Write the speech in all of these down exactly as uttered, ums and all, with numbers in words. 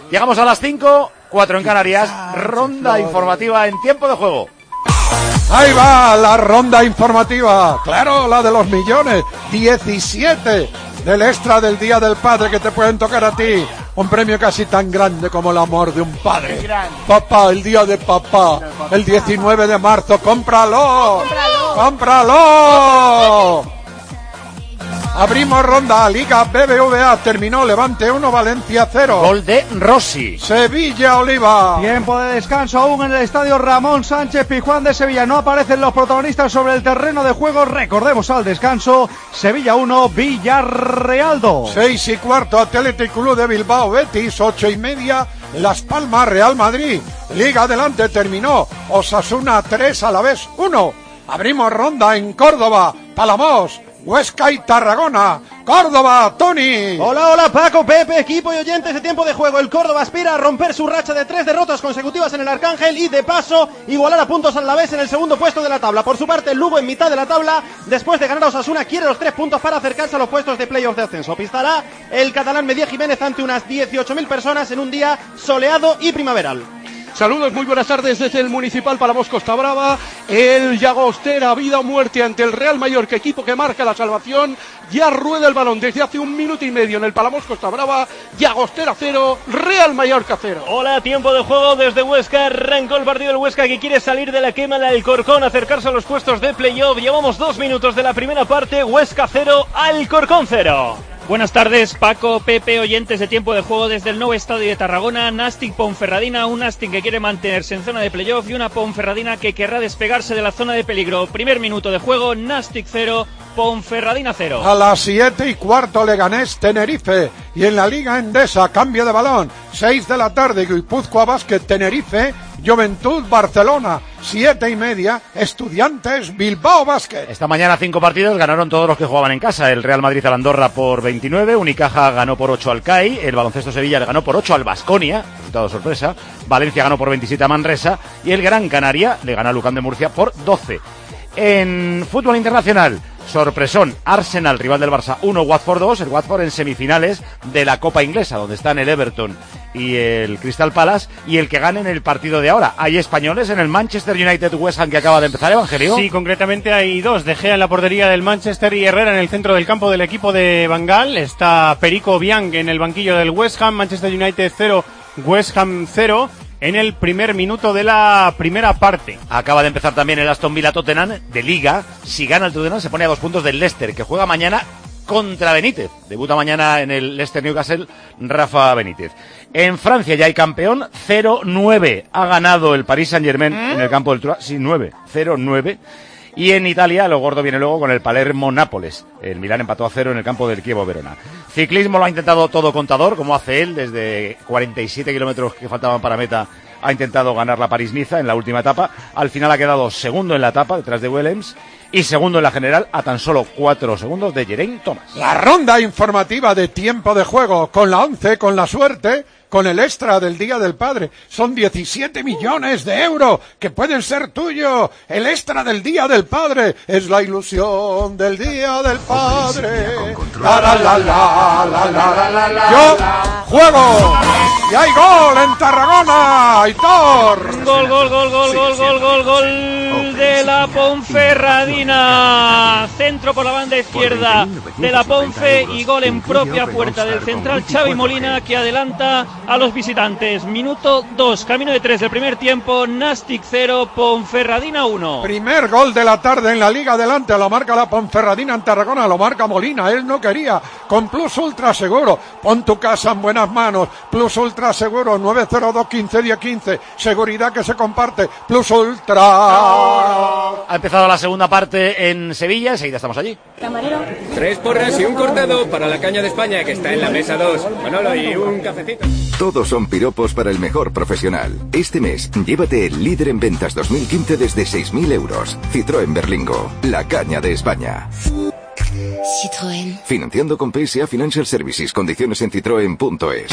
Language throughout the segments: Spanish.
Llegamos a las cinco, cuatro en Canarias, ronda informativa en tiempo de juego. Ahí va la ronda informativa, claro, la de los millones, diecisiete del extra del Día del Padre que te pueden tocar a ti. Un premio casi tan grande como el amor de un padre. Papá, el día de papá, el diecinueve de marzo, cómpralo, cómpralo. Abrimos ronda, Liga B B V A, terminó Levante uno, Valencia cero. Gol de Rossi. Sevilla Oliva. Tiempo de descanso aún en el estadio Ramón Sánchez Pizjuán de Sevilla. No aparecen los protagonistas sobre el terreno de juego. Recordemos al descanso, Sevilla uno, Villarreal dos. Seis y cuarto, Atlético Club de Bilbao Betis, ocho y media, Las Palmas Real Madrid. Liga adelante, terminó Osasuna tres, Alavés uno. Abrimos ronda en Córdoba, Palamos, Huesca y Tarragona. Córdoba, Tony. Hola, hola, Paco, Pepe, equipo y oyentes de tiempo de juego. El Córdoba aspira a romper su racha de tres derrotas consecutivas en el Arcángel y, de paso, igualar a puntos al Alavés en el segundo puesto de la tabla. Por su parte, el Lugo, en mitad de la tabla, después de ganar a Osasuna, quiere los tres puntos para acercarse a los puestos de playoff de ascenso. Pistará el catalán Medía Jiménez ante unas dieciocho mil personas en un día soleado y primaveral. Saludos, muy buenas tardes desde el Municipal Palamos Costa Brava. El Llagostera, vida o muerte ante el Real Mallorca, equipo que marca la salvación. Ya rueda el balón desde hace un minuto y medio en el Palamos Costa Brava. Llagostera cero, Real Mallorca cero. Hola, tiempo de juego desde Huesca. Arrancó el partido del Huesca que quiere salir de la quema del Alcorcón, acercarse a los puestos de playoff. Llevamos dos minutos de la primera parte. Huesca cero, Alcorcón cero. Buenas tardes, Paco, Pepe, oyentes de tiempo de juego desde el nuevo estadio de Tarragona. Nastic Ponferradina, un Nastic que quiere mantenerse en zona de playoff y una Ponferradina que querrá despegarse de la zona de peligro. Primer minuto de juego, Nastic cero, Ponferradina cero. A las siete y cuarto, Leganés Tenerife. Y en la Liga Endesa, cambio de balón, seis de la tarde, Guipúzcoa Basket Tenerife, Juventud Barcelona, siete y media, Estudiantes Bilbao Basket. Esta mañana cinco partidos, ganaron todos los que jugaban en casa. El Real Madrid al Andorra por veintinueve, Unicaja ganó por ocho al C A I, el Baloncesto Sevilla le ganó por ocho al Baskonia, resultado sorpresa, Valencia ganó por veintisiete a Manresa y el Gran Canaria le ganó a Lucán de Murcia por doce. En fútbol internacional, sorpresón, Arsenal, rival del Barça uno, Watford dos, el Watford en semifinales de la Copa Inglesa, donde están el Everton y el Crystal Palace, y el que gane en el partido de ahora. Hay españoles en el Manchester United West Ham que acaba de empezar, Evangelio. Sí, concretamente hay dos, De Gea en la portería del Manchester y Herrera en el centro del campo del equipo de Van Gaal. Está Perico Biang en el banquillo del West Ham, Manchester United cero, West Ham cero. En el primer minuto de la primera parte. Acaba de empezar también el Aston Villa Tottenham de Liga. Si gana el Tottenham se pone a dos puntos del Leicester, que juega mañana contra Benítez. Debuta mañana en el Leicester Newcastle Rafa Benítez. En Francia ya hay campeón, cero nueve. Ha ganado el Paris Saint-Germain ¿Eh? en el campo del Troyes. Sí, nueve, cero nueve. Y en Italia, lo gordo viene luego con el Palermo-Nápoles. El Milán empató a cero en el campo del Chievo-Verona. Ciclismo lo ha intentado todo Contador, como hace él, desde cuarenta y siete kilómetros que faltaban para meta, ha intentado ganar la París-Niza en la última etapa. Al final ha quedado segundo en la etapa, detrás de Willems, y segundo en la general, a tan solo cuatro segundos de Geraint Thomas. La ronda informativa de tiempo de juego, con la once, con la suerte, con el extra del Día del Padre. Son diecisiete millones de euros que pueden ser tuyos. El extra del Día del Padre es la ilusión del Día del Padre. La, la, la, la, la, la, la, la, Yo juego y hay gol en Tarragona. Aitor. Gol, gol, gol, gol, gol, gol, gol, gol de la Ponferradina. Centro por la banda izquierda de la Ponfe y gol en propia puerta del central Xavi Molina, que adelanta a los visitantes. Minuto dos, camino de tres del primer tiempo. Nastic cero, Ponferradina uno. Primer gol de la tarde en la Liga. Adelante, lo marca la Ponferradina en Tarragona, lo marca Molina. Él no quería, con Plus Ultra Seguro. Pon tu casa en buenas manos. Plus Ultra Seguro, nueve cero dos, quince, diez, quince. Seguridad que se comparte. Plus Ultra. Ha empezado la segunda parte en Sevilla, enseguida estamos allí. Camarero. Tres porras y un cortado para la caña de España, que está en la mesa dos. Manolo, y un cafecito. Todos son piropos para el mejor profesional. Este mes, llévate el líder en ventas dos mil quince desde seis mil euros. Citroën Berlingo, la caña de España. Citroën. Financiando con P S A Financial Services. Condiciones en citroen punto es.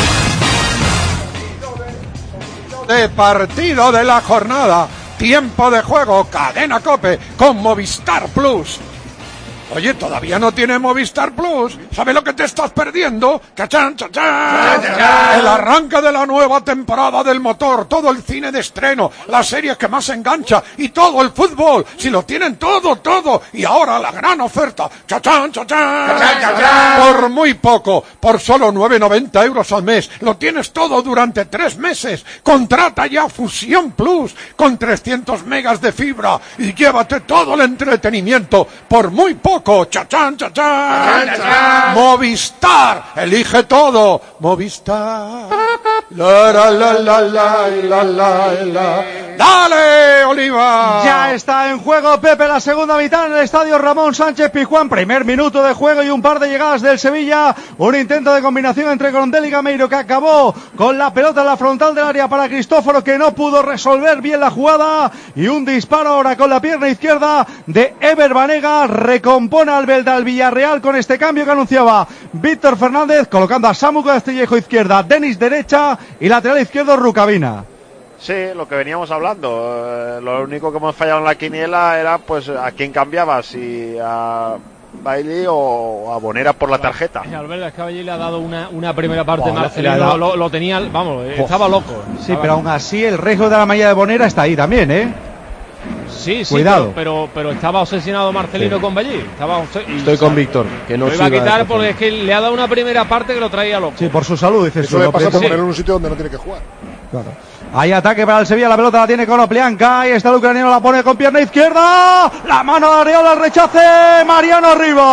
De partido de la jornada. Tiempo de juego. Cadena COPE con Movistar Plus. Oye, todavía no tiene Movistar Plus. ¿Sabes lo que te estás perdiendo? ¡Chachán, chachán! ¡Chachán! El arranque de la nueva temporada del motor, todo el cine de estreno, la serie que más engancha y todo el fútbol. Si lo tienen todo, todo. Y ahora la gran oferta. ¡Chachán, chachán! ¡Chachán, chachán! Por muy poco, por solo nueve noventa euros al mes. Lo tienes todo durante tres meses. Contrata ya Fusión Plus con trescientos megas de fibra y llévate todo el entretenimiento por muy poco. ¡Chachán, chachán! ¡Chachán, chachán! Movistar, elige todo. Movistar. La, la, la, la, la, la, la, la. ¡Dale, Oliva! Ya está en juego, Pepe, la segunda mitad en el estadio Ramón Sánchez Pizjuán. Primer minuto de juego y un par de llegadas del Sevilla. Un intento de combinación entre Grondel y Gameiro que acabó con la pelota en la frontal del área para Cristóforo, que no pudo resolver bien la jugada. Y un disparo ahora con la pierna izquierda de Ever Banega. Recompone al Belda al Villarreal con este cambio que anunciaba Víctor Fernández, colocando a Samu Castillejo izquierda, Denis derecha y lateral izquierdo Rukavina. Sí, lo que veníamos hablando. Eh, lo único que hemos fallado en la quiniela era pues a quién cambiaba, si a Bailey o a Bonera por la tarjeta. Albert, es que a Bailey le ha dado una, una primera parte oh, Marcelino, dado... lo, lo tenía, vamos, oh. estaba loco. Sí, estaba pero aún así el riesgo de la malla de Bonera está ahí también, ¿eh? Sí, sí, cuidado. Pero, pero, pero estaba obsesionado Marcelino sí. con Bailey. Estaba obses... Estoy con Víctor, que no lo iba a quitar porque es que le ha dado una primera parte que lo traía loco. Sí, por su salud, dices tú. Eso le pasa por ponerlo en un sitio donde no tiene que jugar. Claro. Hay ataque para el Sevilla, la pelota la tiene con Oplianca, ahí está el ucraniano, la pone con pierna izquierda, la mano de Areola, el rechace, Mariano arriba.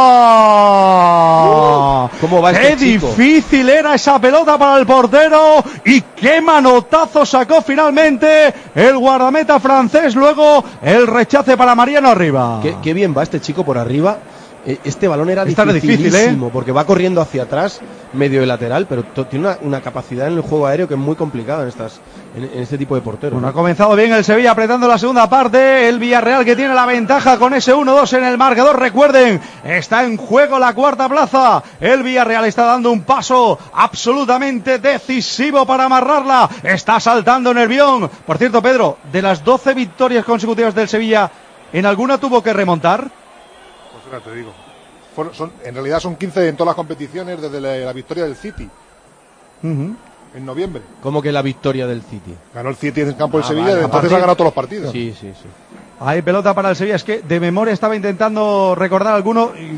Uh, ¿Cómo va este Qué chico? difícil era esa pelota para el portero y qué manotazo sacó finalmente el guardameta francés, luego el rechace para Mariano arriba. Qué, qué bien va este chico por arriba. Este balón era Está dificilísimo difícil, ¿eh? porque va corriendo hacia atrás, medio de lateral, pero tiene una, una capacidad en el juego aéreo que es muy complicada en estas en, en este tipo de porteros. Bueno, ¿no? Ha comenzado bien el Sevilla apretando la segunda parte, el Villarreal que tiene la ventaja con ese uno dos en el marcador. Recuerden, está en juego la cuarta plaza, el Villarreal está dando un paso absolutamente decisivo para amarrarla, está saltando Nervión. Por cierto, Pedro, de las doce victorias consecutivas del Sevilla, ¿en alguna tuvo que remontar? Pues te digo, son, en realidad son quince en todas las competiciones desde la, la victoria del City uh-huh. en noviembre. ¿Cómo que la victoria del City? Ganó el City en el campo del ah, Sevilla, vale, entonces partir... ha ganado todos los partidos. Sí, sí, sí. Hay pelota para el Sevilla, es que de memoria estaba intentando recordar alguno y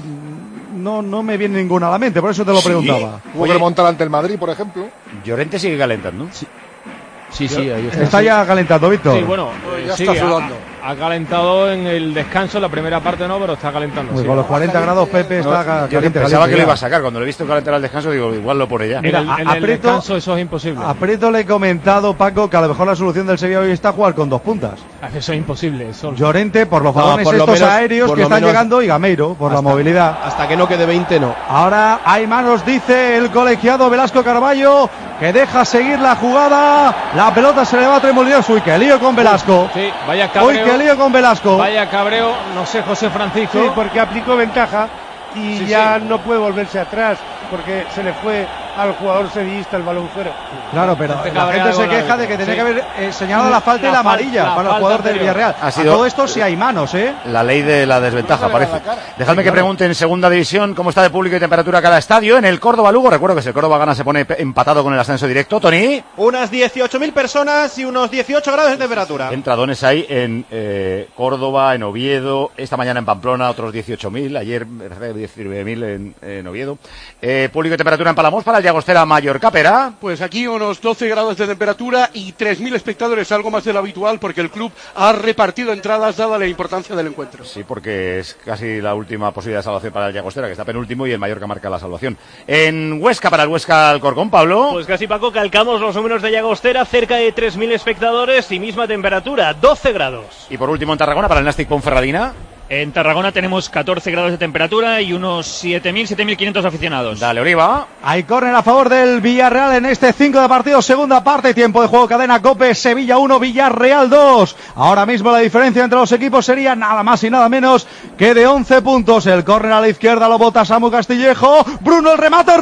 no, no me viene ninguno a la mente, por eso te lo sí. preguntaba. Hubo que remontar ante el Madrid, por ejemplo. Llorente sigue calentando. Sí. Sí, sí, ahí está. Está ya calentando, Víctor. Sí, bueno, pues ya sí, está sudando. Ha, ha calentado en el descanso, la primera parte no, pero está calentando. Pues sí. Con los cuarenta grados, Pepe, está no, caliente. Yo caliente, pensaba caliente, que ya. lo iba a sacar. Cuando lo he visto calentar al descanso, digo, igual lo pone ya. Mira, en el, en aprieto, el descanso eso es imposible. Aprieto le he comentado, Paco, que a lo mejor la solución del Sevilla hoy está jugar con dos puntas. Eso es imposible. Eso... Llorente por los no, balones por estos lo menos, aéreos que están menos, llegando y Gameiro por hasta, la movilidad. Hasta que no quede veinte, no. Ahora hay manos, dice el colegiado Velasco Carballo, que deja seguir la jugada. La pelota se le va a Tremolinos. Uy, qué lío con Velasco. Sí, vaya cabreo. Uy, qué lío con Velasco. Vaya cabreo, no sé, José Francisco. Sí, porque aplicó ventaja y sí, ya sí. no puede volverse atrás porque se le fue al jugador sevillista el balón fuera. Claro, pero Este la gente se queja de que tenía sí. que haber eh, señalado la falta la y la amarilla la para el jugador del Villarreal. Ha sido todo esto si hay manos, ¿eh? La ley de la desventaja, parece. Dejadme sí, que pregunte en segunda división cómo está de público y temperatura cada estadio. En el Córdoba-Lugo, recuerdo que si el Córdoba gana se pone empatado con el ascenso directo. Tony. Unas dieciocho mil personas y unos dieciocho grados de temperatura. Entradones hay en eh, Córdoba, en Oviedo, esta mañana en Pamplona otros dieciocho mil, ayer diecinueve mil en, en Oviedo. Eh, público y temperatura en Palamos para el Llagostera Mallorca, Pera. Pues aquí unos doce grados de temperatura y tres mil espectadores, algo más de lo habitual porque el club ha repartido entradas dada la importancia del encuentro. Sí, porque es casi la última posibilidad de salvación para el Llagostera, que está penúltimo, y el Mallorca marca la salvación. En Huesca, para el Huesca Alcorcón, Pablo. Pues casi, Paco, calcamos los números de Llagostera, cerca de tres mil espectadores y misma temperatura, doce grados. Y por último en Tarragona, para el Nastic Ponferradina. En Tarragona tenemos catorce grados de temperatura y unos siete mil, siete mil quinientos aficionados. Dale, Oliva. Hay córner a favor del Villarreal en este cinco de partido, segunda parte, tiempo de juego, cadena COPE, Sevilla uno, Villarreal dos. Ahora mismo la diferencia entre los equipos sería nada más y nada menos que de once puntos. El córner a la izquierda lo bota Samu Castillejo, Bruno el remate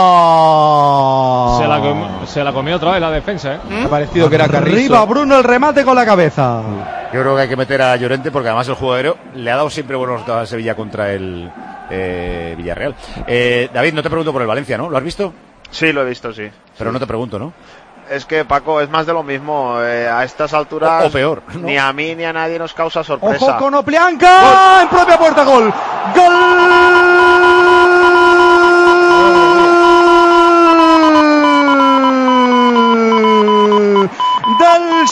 arriba. Se la, com- se la comió otra vez la defensa, ¿eh? Me ha parecido que era Carrizo. Arriba Bruno el remate con la cabeza. Yo creo que hay que meter a Llorente porque además el juego aéreo le ha dado siempre buenos resultados a Sevilla contra el eh, Villarreal. Eh, David, no te pregunto por el Valencia, ¿no? ¿Lo has visto? Sí, lo he visto, sí. Pero sí. no te pregunto, ¿no? Es que, Paco, es más de lo mismo. Eh, a estas alturas, o, o peor, ¿no? Ni a mí ni a nadie nos causa sorpresa. ¡Ojo con Oplianca! ¡En propia puerta, gol! ¡Gol! Del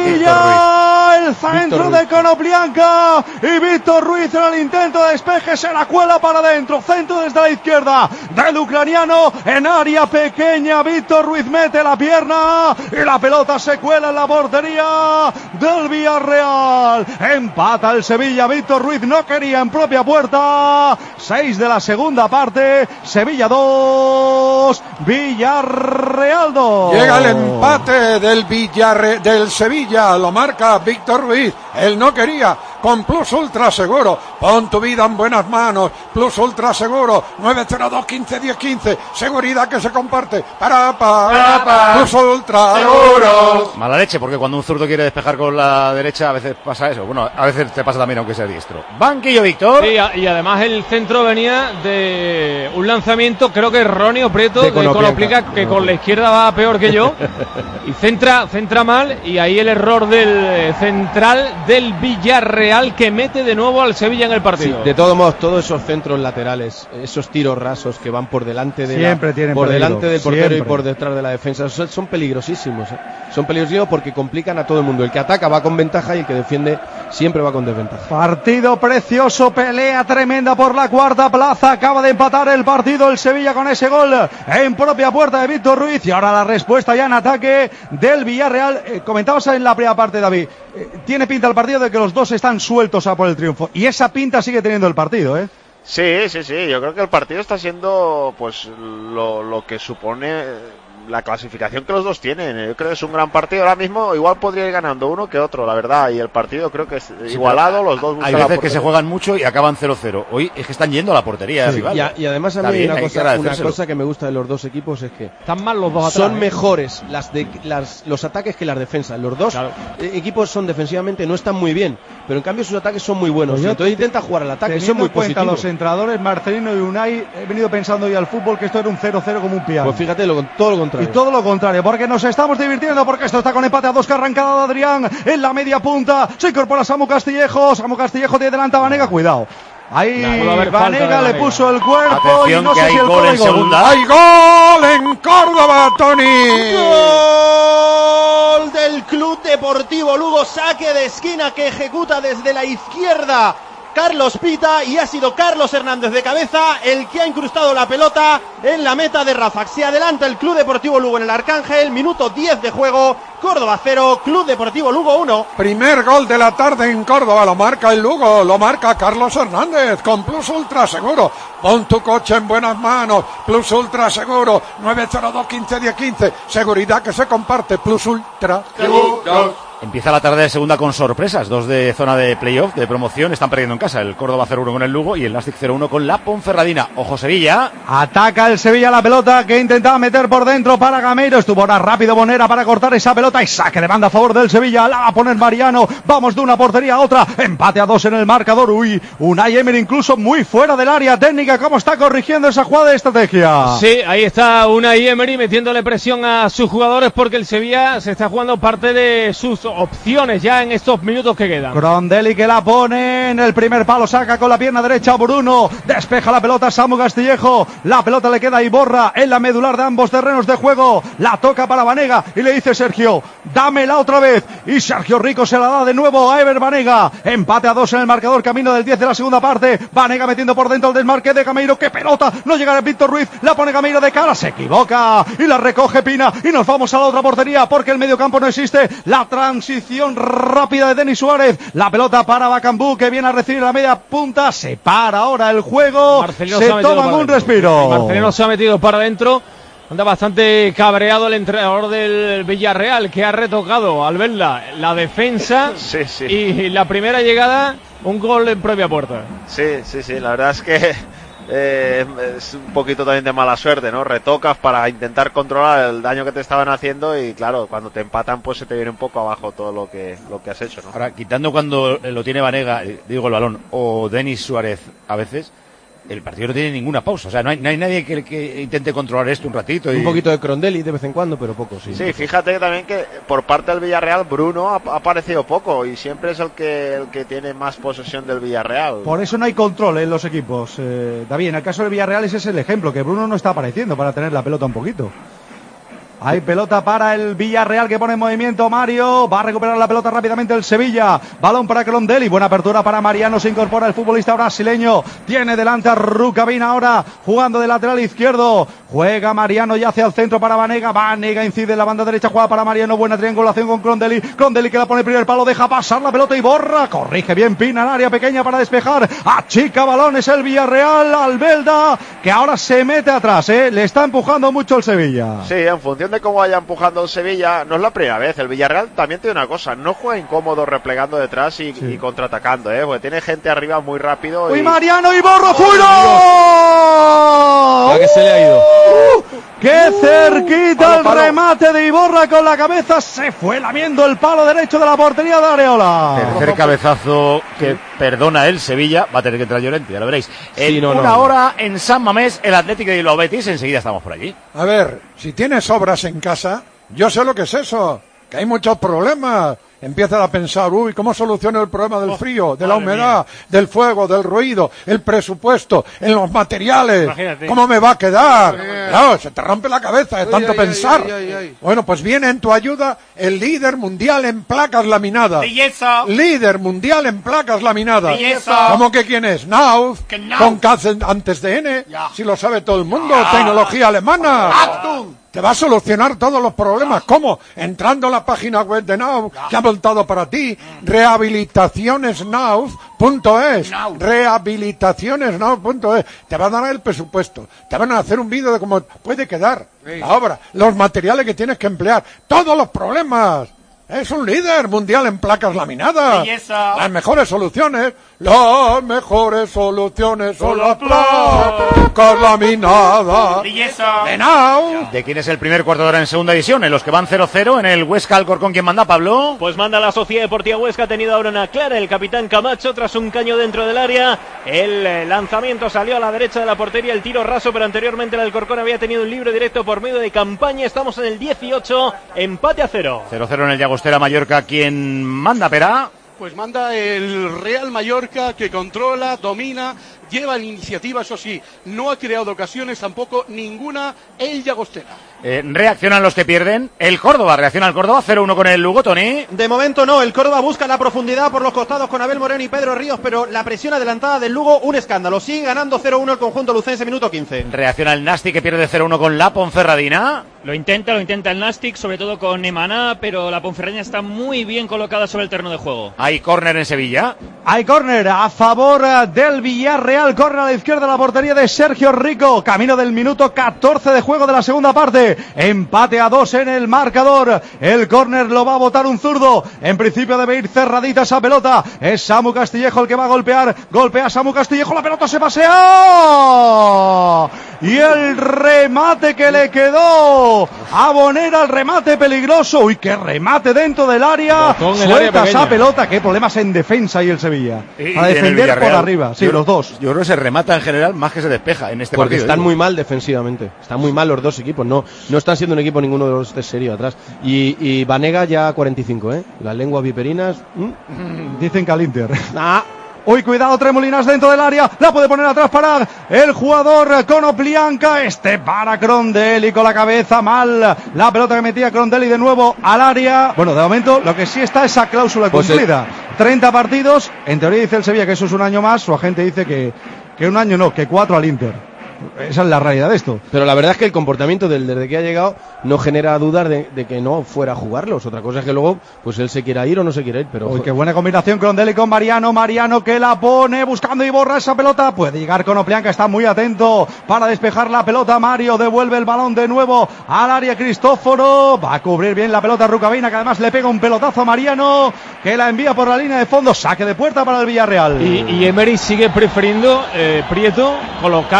Sevilla, el centro de Konoplyanka y Víctor Ruiz en el intento de despeje se la cuela para adentro, centro desde la izquierda del ucraniano en área pequeña. Víctor Ruiz mete la pierna y la pelota se cuela en la portería del Villarreal. Empata el Sevilla, Víctor Ruiz no quería en propia puerta. seis de la segunda parte, Sevilla dos, Villarreal dos. Llega el empate del Villarre, del Sevilla, lo marca Víctor Ruiz, él no quería, con Plus Ultra Seguro, pon tu vida en buenas manos, Plus Ultra Seguro, nueve cero dos, quince, diez, quince, seguridad que se comparte, para, para, para, Plus Ultra Seguro. Mala leche, porque cuando un zurdo quiere despejar con la derecha, a veces pasa eso, bueno, a veces te pasa también aunque sea diestro. Banquillo, Víctor. Sí, y además el centro venía de un lanzamiento, creo que erróneo, Prieto, de Konoplyanka, que con la izquierda va peor que yo, y centra, centra mal, y ahí el error del central del Villarreal que mete de nuevo al Sevilla en el partido. Sí, de todos modos, todos esos centros laterales, esos tiros rasos que van por delante de siempre la, tienen por peligro, delante del portero siempre. Y por detrás de la defensa, son, son peligrosísimos, ¿eh? Son peligrosísimos porque complican a todo el mundo. El que ataca va con ventaja y el que defiende siempre va con desventaja. Partido precioso, pelea tremenda por la cuarta plaza, acaba de empatar el partido el Sevilla con ese gol en propia puerta de Víctor Ruiz y ahora la respuesta ya en ataque del Villarreal. Eh, comentabas en la primera parte, David, eh, tiene pinta el partido de que los dos están sueltos a por el triunfo y esa pinta sigue teniendo el partido, ¿eh? Sí, sí, sí, yo creo que el partido está siendo pues lo, lo que supone la clasificación que los dos tienen. Yo creo que es un gran partido ahora mismo, igual podría ir ganando uno que otro, la verdad, y el partido creo que es igualado, los dos hay veces que se juegan mucho y acaban cero cero. Hoy es que están yendo a la portería, sí, rival. Y, a, y además a mí bien, una, cosa, una cosa que me gusta de los dos equipos es que están mal los dos atrás, son ¿eh? mejores las de, las, los ataques que las defensas. Los dos claro. eh, equipos son defensivamente, no están muy bien, pero en cambio sus ataques son muy buenos. Pues entonces intenta jugar al ataque, son muy positivos. Los entrenadores Marcelino y Unai, he venido pensando hoy al fútbol que esto era un cero cero como un piano. Pues fíjate, lo, todo lo contrario. Y todo lo contrario, porque nos estamos divirtiendo, porque esto está con empate a dos, que arrancada de Adrián en la media punta, se incorpora Samu Castillejo, Samu Castillejo tiene delante a Vanega, cuidado. Ahí nah, Vanega le puso el cuerpo. Atención, y no que sé hay si el gol en gol. segunda. ¡Hay gol en Córdoba, Tony! Gol del Club Deportivo Lugo, saque de esquina que ejecuta desde la izquierda Carlos Pita y ha sido Carlos Hernández de cabeza el que ha incrustado la pelota en la meta de Ráfac. Se adelanta el Club Deportivo Lugo en el Arcángel, minuto diez de juego, Córdoba cero, Club Deportivo Lugo uno. Primer gol de la tarde en Córdoba, lo marca el Lugo, lo marca Carlos Hernández con Plus Ultra Seguro. Pon tu coche en buenas manos, Plus Ultra Seguro, nueve cero dos, quince, diez, quince, seguridad que se comparte, Plus Ultra Seguro. Empieza la tarde de segunda con sorpresas, dos de zona de playoff, de promoción, están perdiendo en casa, el Córdoba cero uno con el Lugo y el Nastic cero uno con la Ponferradina. Ojo Sevilla. Ataca el Sevilla la pelota que intentaba meter por dentro para Gameiro, estuvo ahora rápido Bonera para cortar esa pelota y saque de banda a favor del Sevilla, la va a poner Mariano, vamos de una portería a otra, empate a dos en el marcador. Uy, Unai Emery incluso muy fuera del área técnica, ¿cómo está corrigiendo esa jugada de estrategia? Sí, ahí está Unai Emery metiéndole presión a sus jugadores porque el Sevilla se está jugando parte de sus opciones ya en estos minutos que quedan. Grondelli que la pone en el primer palo, saca con la pierna derecha Bruno, despeja la pelota Samu Castillejo, la pelota le queda a Iborra en la medular de ambos terrenos de juego, la toca para Vanega y le dice Sergio, dámela otra vez, y Sergio Rico se la da de nuevo a Ever Vanega, empate a dos en el marcador, camino del diez de la segunda parte, Vanega metiendo por dentro el desmarque de Gameiro, qué pelota, no llega a Víctor Ruiz, la pone Gameiro de cara, se equivoca y la recoge Pina y nos vamos a la otra portería porque el mediocampo no existe, la transición rápida de Denis Suárez, la pelota para Bacambú que viene a recibir la media punta, se para ahora el juego, Marcelino se, se toman un respiro. Marcelino se ha metido para adentro, anda bastante cabreado el entrenador del Villarreal que ha retocado al verla la defensa sí, sí. Y la primera llegada, un gol en propia puerta. Sí, sí, sí, la verdad es que Eh, es un poquito también de mala suerte, ¿no? Retocas para intentar controlar el daño que te estaban haciendo y claro, cuando te empatan pues se te viene un poco abajo todo lo que lo que has hecho, ¿no? Ahora, quitando cuando lo tiene Vanega, digo el balón, o Denis Suárez a veces, el partido no tiene ninguna pausa. O sea, no hay, no hay nadie que, que intente controlar esto un ratito. Y... Un poquito de Crondelli de vez en cuando, pero poco, sí. Sí, fíjate también que por parte del Villarreal, Bruno ha, ha aparecido poco y siempre es el que, el que tiene más posesión del Villarreal. Por eso no hay control en los equipos. Eh, David, en el caso del Villarreal ese es el ejemplo, que Bruno no está apareciendo para tener la pelota un poquito. Hay pelota para el Villarreal que pone en movimiento Mario. Va a recuperar la pelota rápidamente el Sevilla. Balón para Crondelli. Buena apertura para Mariano. Se incorpora el futbolista brasileño. Tiene delante a Rukavina ahora jugando de lateral izquierdo. Juega Mariano ya hacia el centro para Vanega. Vanega incide en la banda derecha. Juega para Mariano. Buena triangulación con Crondelli. Crondelli que la pone el primer palo. Deja pasar la pelota y borra. Corrige bien Pina en área pequeña para despejar. Achica balones el Villarreal. Albelda que ahora se mete atrás. ¿eh? Le está empujando mucho el Sevilla. Sí, en función de cómo vaya empujando el Sevilla, no es la primera vez. El Villarreal también tiene una cosa, no juega incómodo replegando detrás y, sí. y contraatacando, ¿eh? Porque tiene gente arriba muy rápido. ¡Uy, y... Mariano y borra fuera! Ya que se le ha ido. Uh, ¡Qué cerquita palo, palo. El remate de Iborra con la cabeza! Se fue lamiendo el palo derecho de la portería de Areola. Tercer cabezazo que perdona el Sevilla. Va a tener que entrar Llorente, ya lo veréis. En sí, no, una no. hora en San Mamés, el Atlético de Bilbao Betis. Enseguida estamos por allí. A ver, si tienes obras en casa, yo sé lo que es eso, que hay muchos problemas. Empiezan a pensar, uy, ¿cómo soluciono el problema del frío, de la humedad, mía. del fuego, del ruido, el presupuesto, en los materiales? Imagínate. ¿Cómo me va a quedar? Claro, se te rompe la cabeza de ay, tanto ay, pensar. Ay, ay, ay. Bueno, pues viene en tu ayuda el líder mundial en placas laminadas. Belleza. Líder mundial en placas laminadas. Belleza. ¿Cómo que quién es? Nauf, con K antes de N, ya. Si lo sabe todo el mundo, ya. Tecnología alemana. Achtung. Te va a solucionar todos los problemas. ¿Cómo? Entrando a la página web de Nauf, que ha montado para ti, rehabilitaciones nauf punto es, rehabilitaciones nauf punto es. Te van a dar el presupuesto, te van a hacer un vídeo de cómo puede quedar la obra, los materiales que tienes que emplear, todos los problemas. Es un líder mundial en placas laminadas. Belleza. Las mejores soluciones, las mejores soluciones son las placas laminadas. Belleza. De Nau. ¿De quién es el primer cuarto de hora en segunda división? En los que van cero cero en el Huesca Alcorcón. ¿Quién manda, Pablo? Pues manda la Sociedad Deportiva Huesca. Ha tenido ahora una clara el capitán Camacho tras un caño dentro del área. El lanzamiento salió a la derecha de la portería, el tiro raso, pero anteriormente el Alcorcón había tenido un libre directo por medio de Campaña. Estamos en el dieciocho, empate a cero. cero cero en el Llagostera Mallorca. ¿Quién manda, Pera? Pues manda el Real Mallorca, que controla, domina, lleva la iniciativa, eso sí, no ha creado ocasiones tampoco ninguna el Llagostera. Eh, reaccionan los que pierden. El Córdoba, reacciona el Córdoba, cero uno con el Lugo, Tony. De momento no, el Córdoba busca la profundidad por los costados con Abel Moreno y Pedro Ríos, pero la presión adelantada del Lugo, un escándalo. Sigue ganando cero uno el conjunto lucense, minuto quince. Reacciona el Nastic, que pierde cero uno con la Ponferradina. Lo intenta, lo intenta el Nastic, sobre todo con Emaná, pero la Ponferradina está muy bien colocada sobre el terreno de juego. Hay córner en Sevilla. Hay córner a favor del Villarreal, córner a la izquierda de la portería de Sergio Rico, camino del minuto catorce de juego de la segunda parte. Empate a dos en el marcador. El córner lo va a botar un zurdo. En principio debe ir cerradita esa pelota. Es Samu Castillejo el que va a golpear. Golpea Samu Castillejo, la pelota se pasea. Y el remate que le quedó a Bonera, el remate peligroso. Uy, qué remate dentro del área. Suelta esa pelota. Qué problemas en defensa y el Sevilla. Y, Para y defender por arriba. Sí, yo, los dos. Yo creo que se remata en general más que se despeja en este Porque partido. están ¿eh? muy mal defensivamente. Están muy mal los dos equipos. No, no están siendo un equipo ninguno de los de serio atrás. Y, y Vanega ya cuarenta y cinco, ¿eh? Las lenguas viperinas. ¿Mm? Dicen que al Inter. Ah. Uy, cuidado, Tremolinas dentro del área. La puede poner atrás para el jugador Konoplianka. Este para Crondelli con la cabeza mal. La pelota que metía Crondelli de nuevo al área. Bueno, de momento lo que sí está es esa cláusula pues cumplida. El... treinta partidos. En teoría dice el Sevilla que eso es un año más. Su agente dice que, que un año no, que cuatro al Inter. Esa es la realidad de esto. Pero la verdad es que el comportamiento del desde que ha llegado no genera dudas de, de que no fuera a jugarlos. Otra cosa es que luego pues él se quiera ir o no se quiera ir. Pero uy, qué buena combinación Crondelli con Mariano. Mariano que la pone buscando y borra esa pelota. Puede llegar Konoplianka, está muy atento para despejar la pelota. Mario devuelve el balón de nuevo al área. Cristóforo va a cubrir bien la pelota Rukavina, que además le pega un pelotazo a Mariano, que la envía por la línea de fondo. Saque de puerta para el Villarreal. Y, y Emery sigue prefiriendo, eh, Prieto, colocar a Iborra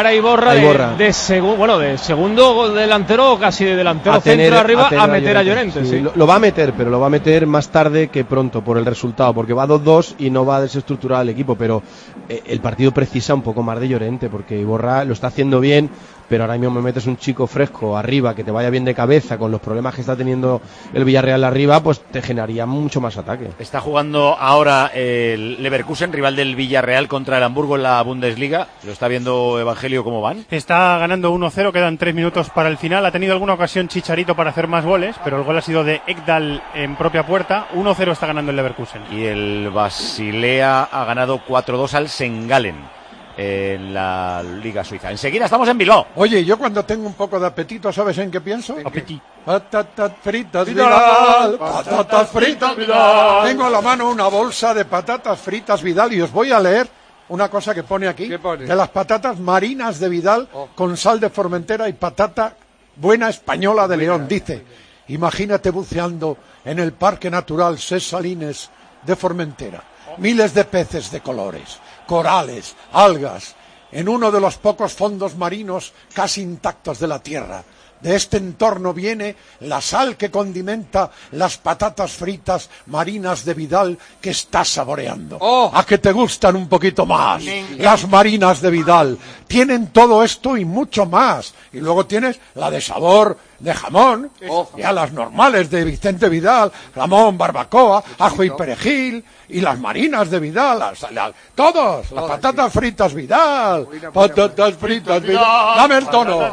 Iborra, Iborra. de, de segundo, bueno, de segundo delantero, casi de delantero tener, centro arriba, a, a, a meter a Llorente. Sí, sí. Lo, lo va a meter, pero lo va a meter más tarde que pronto por el resultado, porque va dos dos y no va a desestructurar el equipo, pero eh, el partido precisa un poco más de Llorente, porque Iborra lo está haciendo bien, pero ahora mismo me metes un chico fresco arriba que te vaya bien de cabeza con los problemas que está teniendo el Villarreal arriba, pues te generaría mucho más ataque. Está jugando ahora el Leverkusen, rival del Villarreal, contra el Hamburgo en la Bundesliga. ¿Lo está viendo Evangelio cómo van? Está ganando uno cero, quedan tres minutos para el final. Ha tenido alguna ocasión Chicharito para hacer más goles, pero el gol ha sido de Ekdal en propia puerta. uno cero está ganando el Leverkusen. Y el Basilea ha ganado cuatro dos al Sengalen en la Liga Suiza. Enseguida estamos en Bilbao. Oye, yo cuando tengo un poco de apetito, ¿sabes en qué pienso? Apetit. Patatas fritas Vidal, patatas fritas Vidal. Tengo a la mano una bolsa de patatas fritas Vidal y os voy a leer una cosa que pone aquí. ¿Qué pone? De las patatas marinas de Vidal oh. con sal de Formentera y patata buena española de León. Dice, imagínate buceando en el Parque Natural Ses Salines de Formentera. Miles de peces de colores, corales, algas, en uno de los pocos fondos marinos casi intactos de la tierra. De este entorno viene la sal que condimenta las patatas fritas marinas de Vidal que estás saboreando. Oh. ¿A que te gustan un poquito más? Las marinas de Vidal tienen todo esto y mucho más. Y luego tienes la de sabor de jamón, oh. ya las normales de Vicente Vidal, jamón, barbacoa, ajo y perejil, y las marinas de Vidal, las, las, todos, las patatas fritas Vidal, patatas fritas Vidal, dame el tono.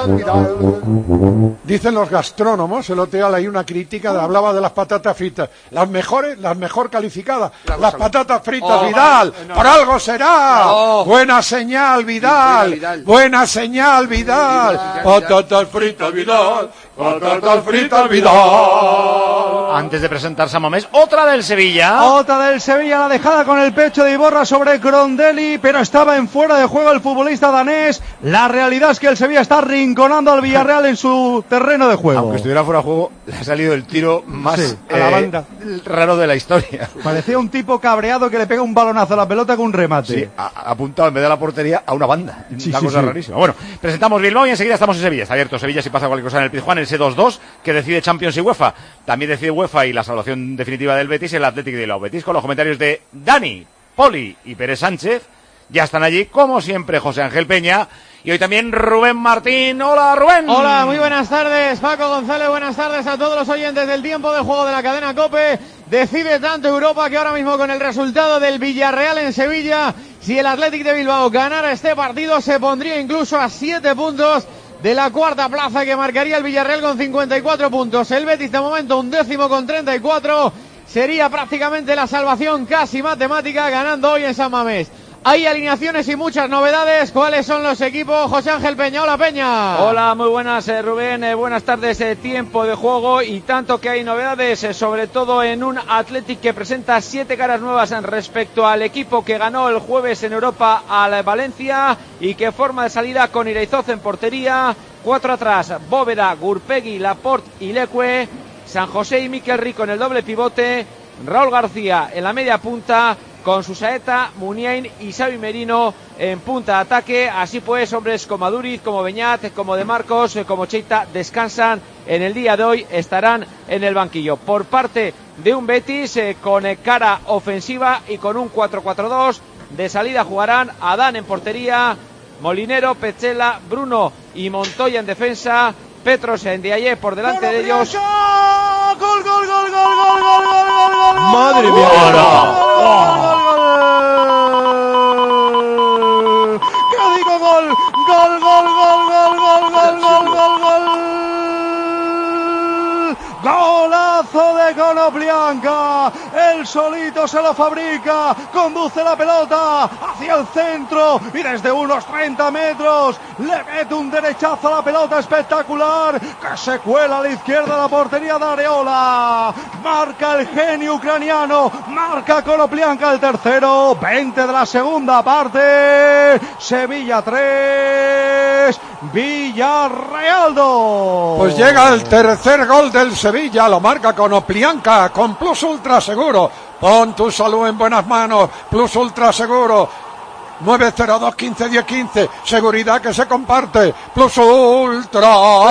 Dicen los gastrónomos, el otro día leí una crítica, hablaba de las patatas fritas, las mejores, las mejor calificadas, las patatas fritas Vidal, por algo será, buena señal Vidal, buena señal Vidal, patatas fritas Vidal. Patatas fritas Vidal. Antes de presentar Samamés, otra del Sevilla. Otra del Sevilla, la dejada con el pecho de Iborra sobre Grondelli, pero estaba en fuera de juego el futbolista danés. La realidad es que el Sevilla está rinconando al Villarreal en su terreno de juego. Aunque estuviera fuera de juego, le ha salido el tiro más sí, a la eh, banda. raro de la historia. Parecía un tipo cabreado que le pega un balonazo a la pelota con un remate. Sí, ha apuntado en vez de la portería a una banda. Sí, una sí, cosa sí. rarísima. Bueno, presentamos Bilbao y enseguida estamos en Sevilla. Está abierto Sevilla si pasa cualquier cosa en el Pizjuán, ese dos dos que decide Champions y UEFA. También decide UEFA y la salvación definitiva del Betis, el Athletic de Bilbao. Betis con los comentarios de Dani, Poli y Pérez Sánchez. Ya están allí, como siempre, José Ángel Peña. Y hoy también Rubén Martín. Hola, Rubén. Hola, muy buenas tardes, Paco González. Buenas tardes a todos los oyentes del tiempo de juego de la cadena COPE. Decide tanto Europa que ahora mismo con el resultado del Villarreal en Sevilla, si el Athletic de Bilbao ganara este partido, se pondría incluso a siete puntos de la cuarta plaza que marcaría el Villarreal con cincuenta y cuatro puntos. El Betis de momento un décimo con treinta y cuatro. Sería prácticamente la salvación casi matemática ganando hoy en San Mamés. Hay alineaciones y muchas novedades. ¿Cuáles son los equipos? José Ángel Peña. Hola, Peña. Hola, muy buenas, eh, Rubén. Eh, buenas tardes. Eh, tiempo de juego y tanto que hay novedades, eh, sobre todo en un Athletic que presenta siete caras nuevas en respecto al equipo que ganó el jueves en Europa al Valencia y que forma de salida con Iraizoz en portería. Cuatro atrás, Bóveda, Gurpegui, Laporte y Leque. San José y Miquel Rico en el doble pivote. Raúl García en la media punta, con Susaeta, Muniain y Xavi Merino en punta de ataque. Así pues, hombres como Aduriz, como Beñat, como De Marcos, como Cheita descansan en el día de hoy, estarán en el banquillo. Por parte de un Betis eh, con eh, cara ofensiva y con un cuatro cuatro dos, de salida jugarán Adán en portería, Molinero, Petzela, Bruno y Montoya en defensa, Petros en Diaye por delante de ellos. ¡Gol, gol, gol, gol, gol, gol, gol, gol, gol! ¡Madre mía! ¡Qué digo gol! ¡Gol, gol, gol, gol, gol, gol, gol, gol, gol! ¡Golazo de Konoplyanka! El solito se lo fabrica, conduce la pelota hacia el centro y desde unos treinta metros le mete un derechazo a la pelota espectacular que se cuela a la izquierda de la portería de Areola. Marca el genio ucraniano, marca Konoplyanka el tercero, veinte de la segunda parte. Sevilla tres, Villarreal dos. Pues llega el tercer gol del Sevilla, lo marca Konoplyanka con Plus Ultra Seguro. Pon tu salud en buenas manos, Plus Ultra Seguro. nueve cero dos quince diez quince. Seguridad que se comparte. Plus Ultra.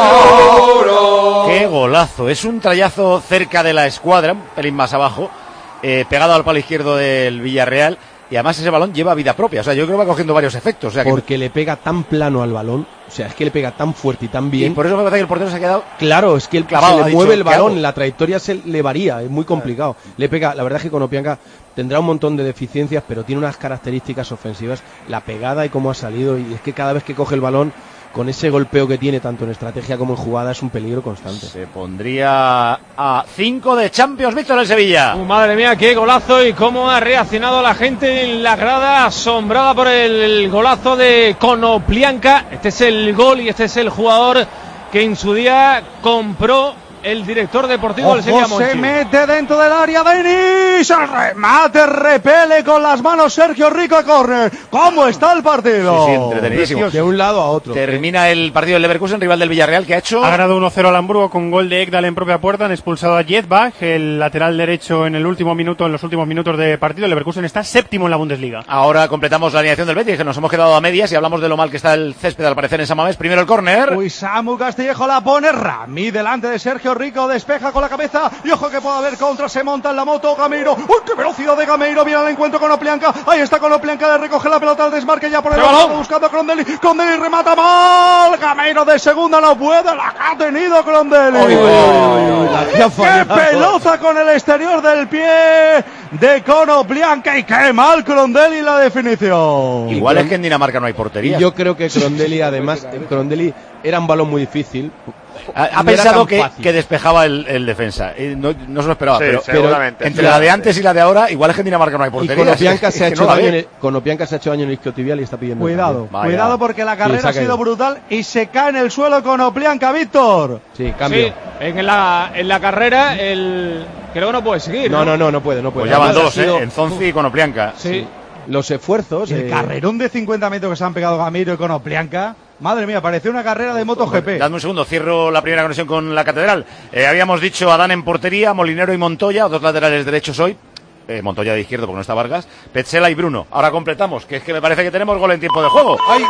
¡Qué golazo! Es un trayazo cerca de la escuadra, un pelín más abajo, eh, pegado al palo izquierdo del Villarreal. Y además ese balón lleva vida propia. O sea, yo creo que va cogiendo varios efectos. O sea, que... Porque le pega tan plano al balón. O sea, es que le pega tan fuerte y tan bien. Y por eso me parece que el portero se ha quedado... Claro, es que el clavado, se le mueve el balón, hago? la trayectoria se le varía, es muy complicado. Le pega, la verdad es que Konoplyanka tendrá un montón de deficiencias, pero tiene unas características ofensivas. La pegada y cómo ha salido. Y es que cada vez que coge el balón, con ese golpeo que tiene tanto en estrategia como en jugada, es un peligro constante. Se pondría a cinco de Champions, Víctor, el Sevilla. Uh, madre mía, qué golazo y cómo ha reaccionado la gente en la grada, asombrada por el golazo de Konoplyanka. Este es el gol y este es el jugador que en su día compró el director deportivo del Sevilla, Monchi. Se mete dentro del área Denis, el remate, repele con las manos Sergio Rico a córner. ¿Cómo está el partido? Sí, sí, entretenidísimo. De un lado a otro. Termina el partido del Leverkusen, rival del Villarreal, que ha hecho... Ha ganado uno cero al Hamburgo con gol de Ekdal en propia puerta. Han expulsado a Jedbach, el lateral derecho, en el último minuto, en los últimos minutos de partido. El Leverkusen está séptimo en la Bundesliga. Ahora completamos la alineación del Betis, que nos hemos quedado a medias y hablamos de lo mal que está el césped al parecer en San Mamés. Primero el córner. Uy, Samu Castillejo la pone, Rami delante de Sergio Rico, despeja con la cabeza y ojo que puede haber contra, se monta en la moto Gameiro. Uy, qué velocidad de Gameiro, viene al encuentro con Konoplyanka. Ahí está Konoplyanka, le recoge la pelota al desmarque ya por el lado, buscando a Crondelli. Crondelli remata mal. Gameiro de segunda no puede, la ha tenido Crondelli. Uy, uy, uy, uy, qué pelota con el exterior del pie de Konoplyanka y qué mal Crondelli la definición. Igual es que en Dinamarca no hay portería. Y yo creo que Crondelli, además, Crondelli era un balón muy difícil. Ha, ha pensado que, que despejaba el, el defensa. Eh, no, no se lo esperaba, Sí, pero, seguramente. pero entre la de antes y la de ahora, igual es que en Dinamarca no hay Y portería. Konoplyanka Es se ha que hecho no la daño ve. en el- Konoplyanka se ha hecho daño en el isquiotibial y está pidiendo Cuidado, cambio. cuidado porque la carrera Sí, se ha ha sido caído. brutal y se cae en el suelo Konoplyanka, Víctor. Sí, cambio. Sí, en la, en la carrera el creo que no puede seguir. No, no, no, no puede, no puede. Pues ya van Además, dos, ha sido- ¿eh? Enzonzi y Konoplyanka. Sí. Los esfuerzos. El eh, carrerón de cincuenta metros que se han pegado Gameiro y Konoplyanka. Madre mía, parecía una carrera de MotoGP. Dadme un segundo, cierro la primera conexión con la Catedral. Eh, habíamos dicho Adán en portería, Molinero y Montoya, dos laterales derechos hoy. Eh, Montoya de izquierdo porque no está Vargas, Petzela y Bruno. Ahora completamos, que es que me parece que tenemos gol en tiempo de juego. ¡Hay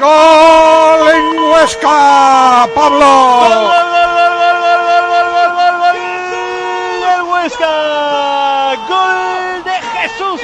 gol en Huesca! ¡Pablo! ¡El Huesca! ¡Gol de Jesús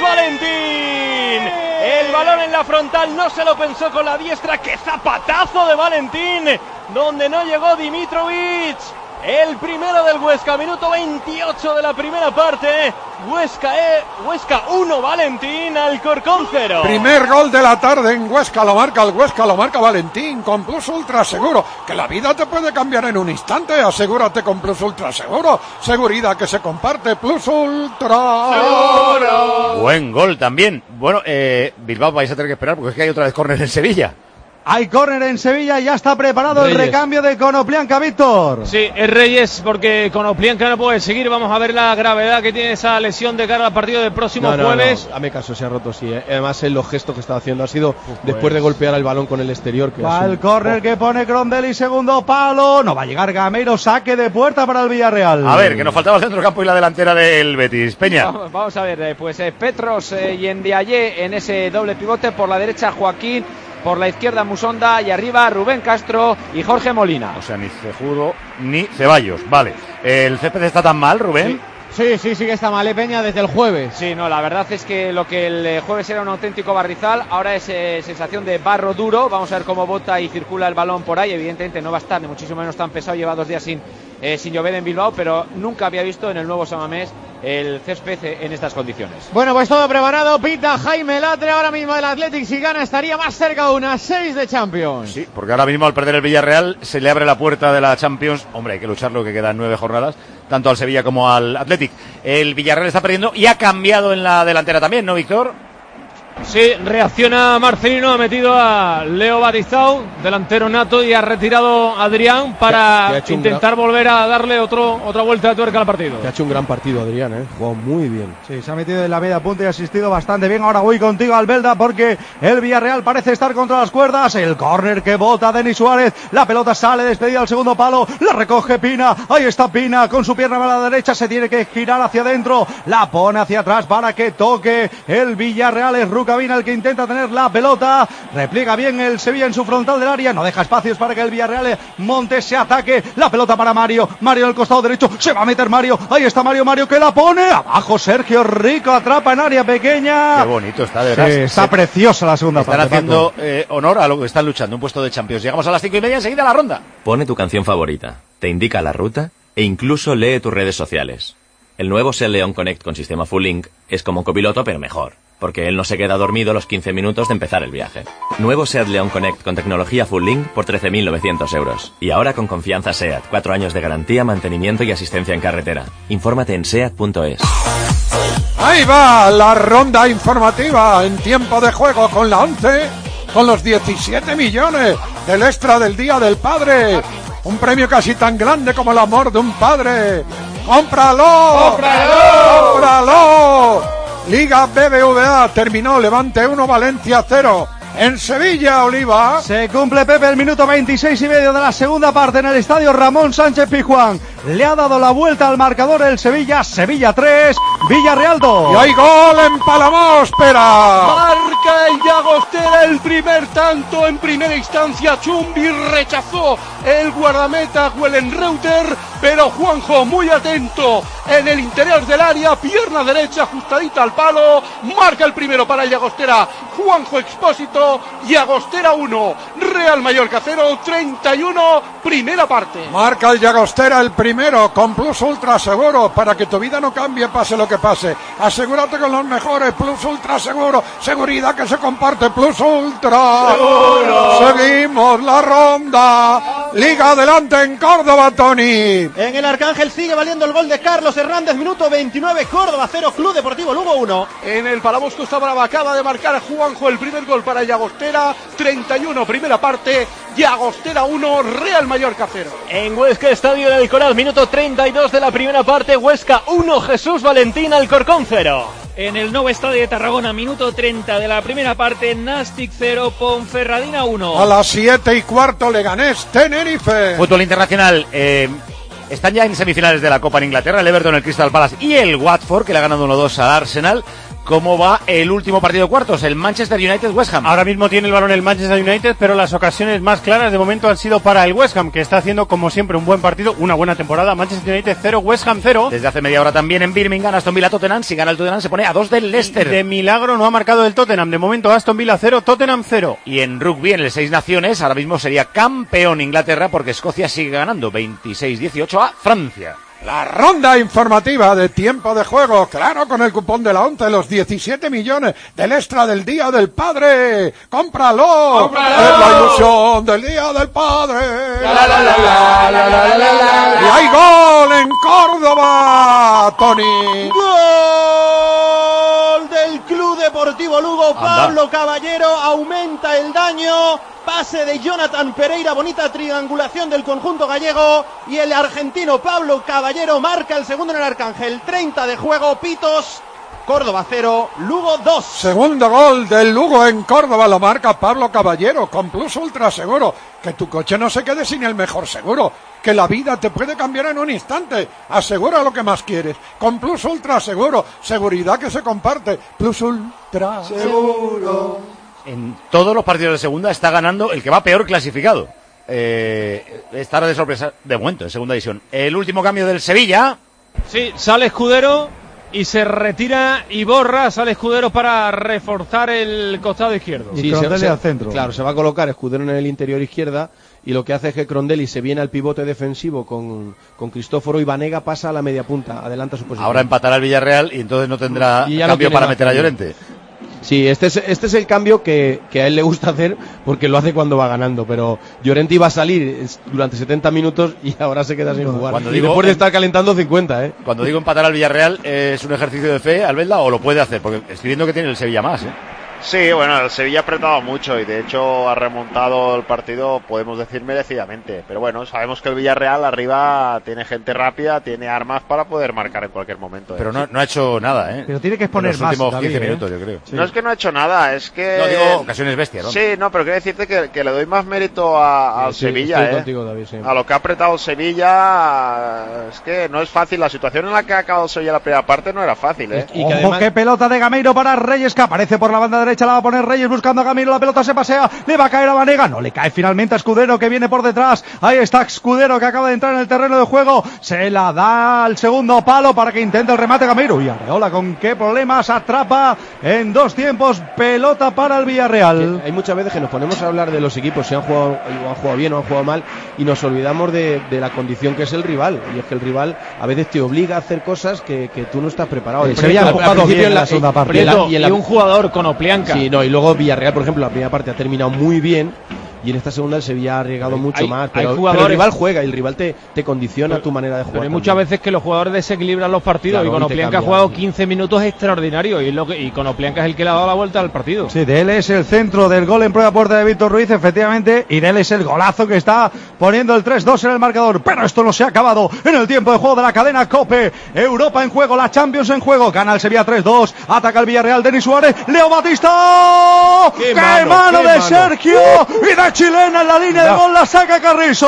Valentín! El balón en la frontal no se lo pensó con la diestra. ¡Qué zapatazo de Valentín! Donde no llegó Dimitrovic. El primero del Huesca, minuto veintiocho de la primera parte. Huesca, eh, Huesca uno, Valentín, Alcorcón cero. Primer gol de la tarde en Huesca, lo marca el Huesca, lo marca Valentín con Plus Ultra Seguro, que la vida te puede cambiar en un instante, asegúrate con Plus Ultra Seguro, seguridad que se comparte, Plus Ultra Seguro. Buen gol también. Bueno, eh, Bilbao vais a tener que esperar porque es que hay otra vez córner en Sevilla. Hay córner en Sevilla y ya está preparado Reyes. el recambio de Konoplyanka, Víctor. Sí, es Reyes porque Konoplyanka no puede seguir. Vamos a ver la gravedad que tiene esa lesión de cara al partido del próximo No, no, jueves. no, hazme caso, se ha roto, sí. eh. Además, en los gestos que estaba haciendo ha sido después de golpear el balón con el exterior. Que Va ha sido- el córner que pone Crondelli, segundo palo. No va a llegar Gameiro, saque de puerta para el Villarreal. A ver, que nos faltaba el centro campo y la delantera del Betis. Peña. Vamos, vamos a ver, eh, pues eh, Petros eh, y Ndiaye en ese doble pivote, por la derecha Joaquín, por la izquierda Musonda y arriba Rubén Castro y Jorge Molina. O sea, ni Cejudo ni Ceballos. Vale. ¿El césped está tan mal, Rubén? Sí, sí, sí que está mal, eh, Peña, desde el jueves. Sí, no, la verdad es que lo que el eh, jueves era un auténtico barrizal, ahora es eh, sensación de barro duro. Vamos a ver cómo bota y circula el balón por ahí. Evidentemente no va a estar, ni muchísimo menos tan pesado, lleva dos días sin, eh, sin llover en Bilbao, pero nunca había visto en el nuevo San Mamés el césped eh, en estas condiciones. Bueno, pues todo preparado, pita Jaime Latre, ahora mismo el Athletic, si gana estaría más cerca de una seis de Champions. Sí, porque ahora mismo al perder el Villarreal se le abre la puerta de la Champions. Hombre, hay que lucharlo, que quedan nueve jornadas, tanto al Sevilla como al Athletic. El Villarreal está perdiendo y ha cambiado en la delantera también, ¿no, Víctor? Sí, reacciona Marcelino, ha metido a Leo Batistao, delantero nato, y ha retirado a Adrián para Que ha hecho un intentar volver a darle otro, otra vuelta de tuerca al partido. Que ha hecho un gran partido, Adrián, ¿eh? Jugó muy bien. Sí, se ha metido en la media punta y ha asistido bastante bien. Ahora voy contigo, Albelda, porque el Villarreal parece estar contra las cuerdas. El córner que bota Denis Suárez. La pelota sale despedida al segundo palo. La recoge Pina. Ahí está Pina con su pierna a la derecha. Se tiene que girar hacia adentro. La pone hacia atrás para que toque el Villarreal. Es Ruca cabina el que intenta tener la pelota. Repliega bien el Sevilla en su frontal del área. No deja espacios para que el Villarreal monte ese ataque. La pelota para Mario. Mario en el costado derecho. Se va a meter Mario. Ahí está Mario. Mario que la pone. Abajo Sergio Rico. Atrapa en área pequeña. Qué bonito está, de verdad. Sí, está Se, preciosa la segunda están parte. Están haciendo eh, honor a lo que están luchando. Un puesto de Champions. Llegamos a las cinco y media. Enseguida a la ronda. Pone tu canción favorita. Te indica la ruta e incluso lee tus redes sociales. El nuevo Seat León Connect con sistema Full Link es como un copiloto pero mejor, porque él no se queda dormido los quince minutos de empezar el viaje. Nuevo Seat León Connect con tecnología Full Link por trece mil novecientos euros. Y ahora con confianza SEAT, cuatro años de garantía, mantenimiento y asistencia en carretera. Infórmate en seat punto es. Ahí va la ronda informativa en tiempo de juego con la once, con los diecisiete millones del extra del Día del Padre. Un premio casi tan grande como el amor de un padre. ¡Cómpralo! ¡Cómpralo! ¡Cómpralo! Liga B B V A terminó, Levante uno, Valencia cero. En Sevilla, Oliva. Se cumple, Pepe, el minuto veintiséis y medio de la segunda parte en el estadio Ramón Sánchez Pizjuán. Le ha dado la vuelta al marcador el Sevilla. Sevilla tres, Villarreal dos. Y hay gol en Palamós, espera. Marca el Llagostera el primer tanto en primera instancia. Chumbi rechazó el guardameta Wellenreuter, pero Juanjo muy atento en el interior del área, pierna derecha ajustadita al palo, marca el primero para el Llagostera. Juanjo Expósito, Llagostera uno, Real Mallorca cero, treinta y uno, primera parte. Marca el Llagostera el primero con Plus Ultra Seguro para que tu vida no cambie pase lo que pase. Asegúrate con los mejores Plus Ultra Seguro, seguridad que se comparte. Plus Ultra Seguro. Seguimos la ronda. Liga adelante en Córdoba, Tony. En el Arcángel sigue valiendo el gol de Carlos Hernández, minuto veintinueve, Córdoba cero, Club Deportivo Lugo uno. En el Palamós Costa Brava acaba de marcar Juanjo el primer gol para Llagostera, treinta y uno, primera parte, Llagostera uno, Real Mallorca cero. En Huesca, Estadio de Alcoraz, minuto treinta y dos de la primera parte, Huesca uno, Jesús Valentín, Alcorcón cero. En el nuevo estadio de Tarragona, minuto treinta de la primera parte, Nastic cero, Ponferradina uno. A las siete y cuarto, Leganés, Tenerife. Fútbol internacional, eh, están ya en semifinales de la Copa en Inglaterra, el Everton, el Crystal Palace y el Watford, que le ha ganado uno dos al Arsenal. ¿Cómo va el último partido de cuartos? El Manchester United-West Ham. Ahora mismo tiene el balón el Manchester United, pero las ocasiones más claras de momento han sido para el West Ham, que está haciendo como siempre un buen partido, una buena temporada. Manchester United cero, West Ham cero. Desde hace media hora también en Birmingham, Aston Villa-Tottenham. Si gana el Tottenham se pone a dos del Leicester. De milagro no ha marcado el Tottenham. De momento Aston Villa cero, Tottenham cero. Y en rugby, en el Seis Naciones, ahora mismo sería campeón Inglaterra porque Escocia sigue ganando veintiséis dieciocho a Francia. La ronda informativa de tiempo de juego, claro, con el cupón de la once, los diecisiete millones del extra del Día del Padre. ¡Cómpralo! ¡Cómpralo! Es la ilusión del Día del Padre. La, la, la, la, la, la, la, la. Y hay gol en Córdoba, Tony. Gol del Club Deportivo Lugo. Pablo Anda. Caballero aumenta el daño. Pase de Jonathan Pereira, bonita triangulación del conjunto gallego, y el argentino Pablo Caballero marca el segundo en el Arcángel. Treinta de juego, pitos. Córdoba cero, Lugo dos. Segundo gol del Lugo en Córdoba, lo marca Pablo Caballero con Plus Ultra Seguro. Que tu coche no se quede sin el mejor seguro, que la vida te puede cambiar en un instante. Asegura lo que más quieres con Plus Ultra Seguro, seguridad que se comparte. Plus Ultra Seguro. En todos los partidos de segunda está ganando el que va peor clasificado. Eh, estará de sorpresa de momento en segunda división. El último cambio del Sevilla. Sí, sale Escudero y se retira Iborra. Sale Escudero para reforzar el costado izquierdo. Sí, se, se, al centro. Claro, se va a colocar Escudero en el interior izquierda y lo que hace es que Crondelli se viene al pivote defensivo con, con Cristóforo y Vanega pasa a la media punta, adelanta su posición. Ahora empatará el Villarreal y entonces no tendrá cambio para meter a Llorente. Sí, este es, este es el cambio que, que a él le gusta hacer porque lo hace cuando va ganando, pero Llorente iba a salir durante setenta minutos y ahora se queda sin jugar. Cuando y digo, después de estar calentando cincuenta, ¿eh? Cuando digo empatar al Villarreal, ¿es un ejercicio de fe, Albelda, o lo puede hacer? Porque estoy viendo que tiene el Sevilla más, ¿eh? Sí, bueno, el Sevilla ha apretado mucho y de hecho ha remontado el partido, podemos decir, merecidamente. Pero bueno, sabemos que el Villarreal arriba tiene gente rápida, tiene armas para poder marcar en cualquier momento. ¿eh? Pero no, no ha hecho nada, ¿eh? Pero tiene que exponer en los más. últimos David, quince ¿eh? minutos, yo creo. Sí. No es que no ha hecho nada, es que... No, digo ocasiones bestias, ¿no? Sí, no, pero quiero decirte que, que le doy más mérito a, al sí, Sevilla, ¿eh? Contigo, David, sí. A lo que ha apretado el Sevilla, es que no es fácil. La situación en la que ha acabado el Sevilla la primera parte no era fácil, ¿eh? Y que además... Ojo, qué pelota de Gameiro para Reyes, que aparece por la banda derecha derecha la va a poner Reyes buscando a Camilo, la pelota se pasea, le va a caer a Vanega, no le cae finalmente a Escudero que viene por detrás, ahí está Escudero que acaba de entrar en el terreno de juego, se la da al segundo palo para que intente el remate Camilo, y Arreola con qué problemas atrapa en dos tiempos, pelota para el Villarreal. Que hay muchas veces que nos ponemos a hablar de los equipos, si han jugado, o han jugado bien o han jugado mal, y nos olvidamos de, de la condición que es el rival, y es que el rival a veces te obliga a hacer cosas que, que tú no estás preparado. El Sevilla ha jugado bien en la segunda parte. Y, la, y, la, y un jugador con Oplianca. Sí, no, y luego Villarreal, por ejemplo, la primera parte ha terminado muy bien. Y en esta segunda el Sevilla ha arriesgado hay, mucho hay, más, pero, jugadores... pero el rival juega y el rival te, te condiciona pero, tu manera de jugar. Pero hay muchas veces que los jugadores desequilibran los partidos, claro, y con Oplianca ha jugado quince minutos extraordinarios y, lo que, y con Oplianca es el que le ha dado la vuelta al partido. Sí, de él es el centro del gol en prueba puerta de Víctor Ruiz, efectivamente, y de él es el golazo que está poniendo el tres dos en el marcador, pero esto no se ha acabado en el tiempo de juego de la cadena COPE. Europa en juego, la Champions en juego, gana el Sevilla tres dos, ataca el Villarreal, Denis Suárez, Leo Batista, ¡qué, ¡Qué mano, mano qué de mano. Sergio! Uh. Y de chilena en la línea de gol la saca Carrizo.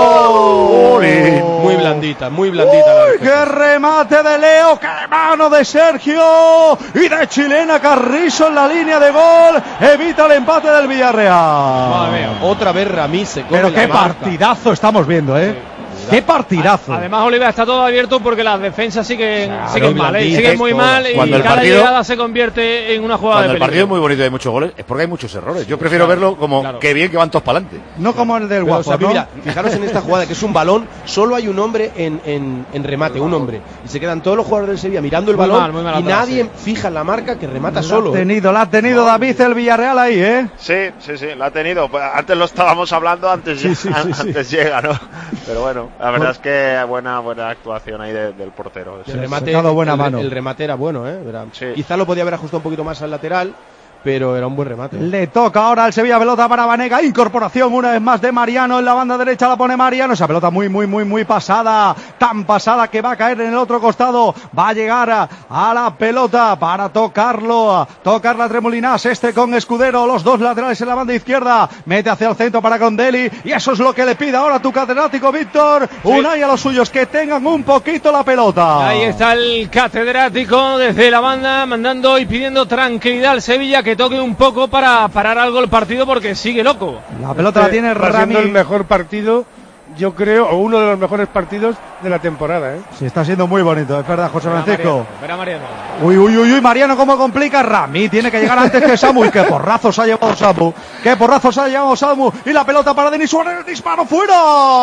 Oh, muy blandita, muy blandita. Uy, qué remate de Leo, qué mano de Sergio y de chilena Carrizo en la línea de gol, evita el empate del Villarreal. Otra vez Ramí se come. Pero qué la marca. Partidazo estamos viendo, eh. Sí. ¡Qué partidazo! Además, Oliva, está todo abierto porque las defensas siguen, claro, siguen mal, ¿eh? siguen muy todo. mal, y cuando cada partido, llegada se convierte en una jugada de peligro. Cuando el partido es muy bonito y hay muchos goles, es porque hay muchos errores. Yo prefiero claro, verlo como claro. que bien que van todos para adelante. No como el del Pero, Guapo, o sea, ¿no? Mira, fijaros en esta jugada, que es un balón, solo hay un hombre en, en, en remate, un hombre. Y se quedan todos los jugadores del Sevilla mirando el muy balón mal, muy mal y atrás, nadie sí. fija la marca que remata la solo. La ha tenido, la ha tenido David el Villarreal ahí, ¿eh? Sí, sí, sí, la ha tenido. Pues antes lo estábamos hablando, antes, sí, sí, sí, antes sí. llega, ¿no? Pero bueno, la verdad es que buena, buena actuación ahí de, del portero. El remate, buena el, mano. el remate era bueno, ¿eh? Era, sí. Quizá lo podía haber ajustado un poquito más al lateral, pero era un buen remate. Le toca ahora al Sevilla, pelota para Vanega, incorporación una vez más de Mariano, en la banda derecha la pone Mariano, esa pelota muy muy muy muy pasada, tan pasada que va a caer en el otro costado, va a llegar a, a la pelota para tocarlo, tocar la Tremolinas, este con Escudero, los dos laterales en la banda izquierda, mete hacia el centro para Condelli, y eso es lo que le pide ahora tu catedrático Víctor, sí. Unai a los suyos, que tengan un poquito la pelota. Ahí está el catedrático desde la banda, mandando y pidiendo tranquilidad al Sevilla, que toque un poco para parar algo el partido porque sigue loco. La pelota este la tiene Rami. Está siendo el mejor partido, yo creo, o uno de los mejores partidos de la temporada, ¿eh? Sí, está siendo muy bonito, es verdad, José Francisco. Espera, Mariano. Uy, uy, uy, uy, Mariano, cómo complica. Rami tiene que llegar antes que Samu. Y qué porrazos ha llevado Samu. Qué porrazos ha llevado Samu. Y la pelota para Denis Suárez, el disparo fuera.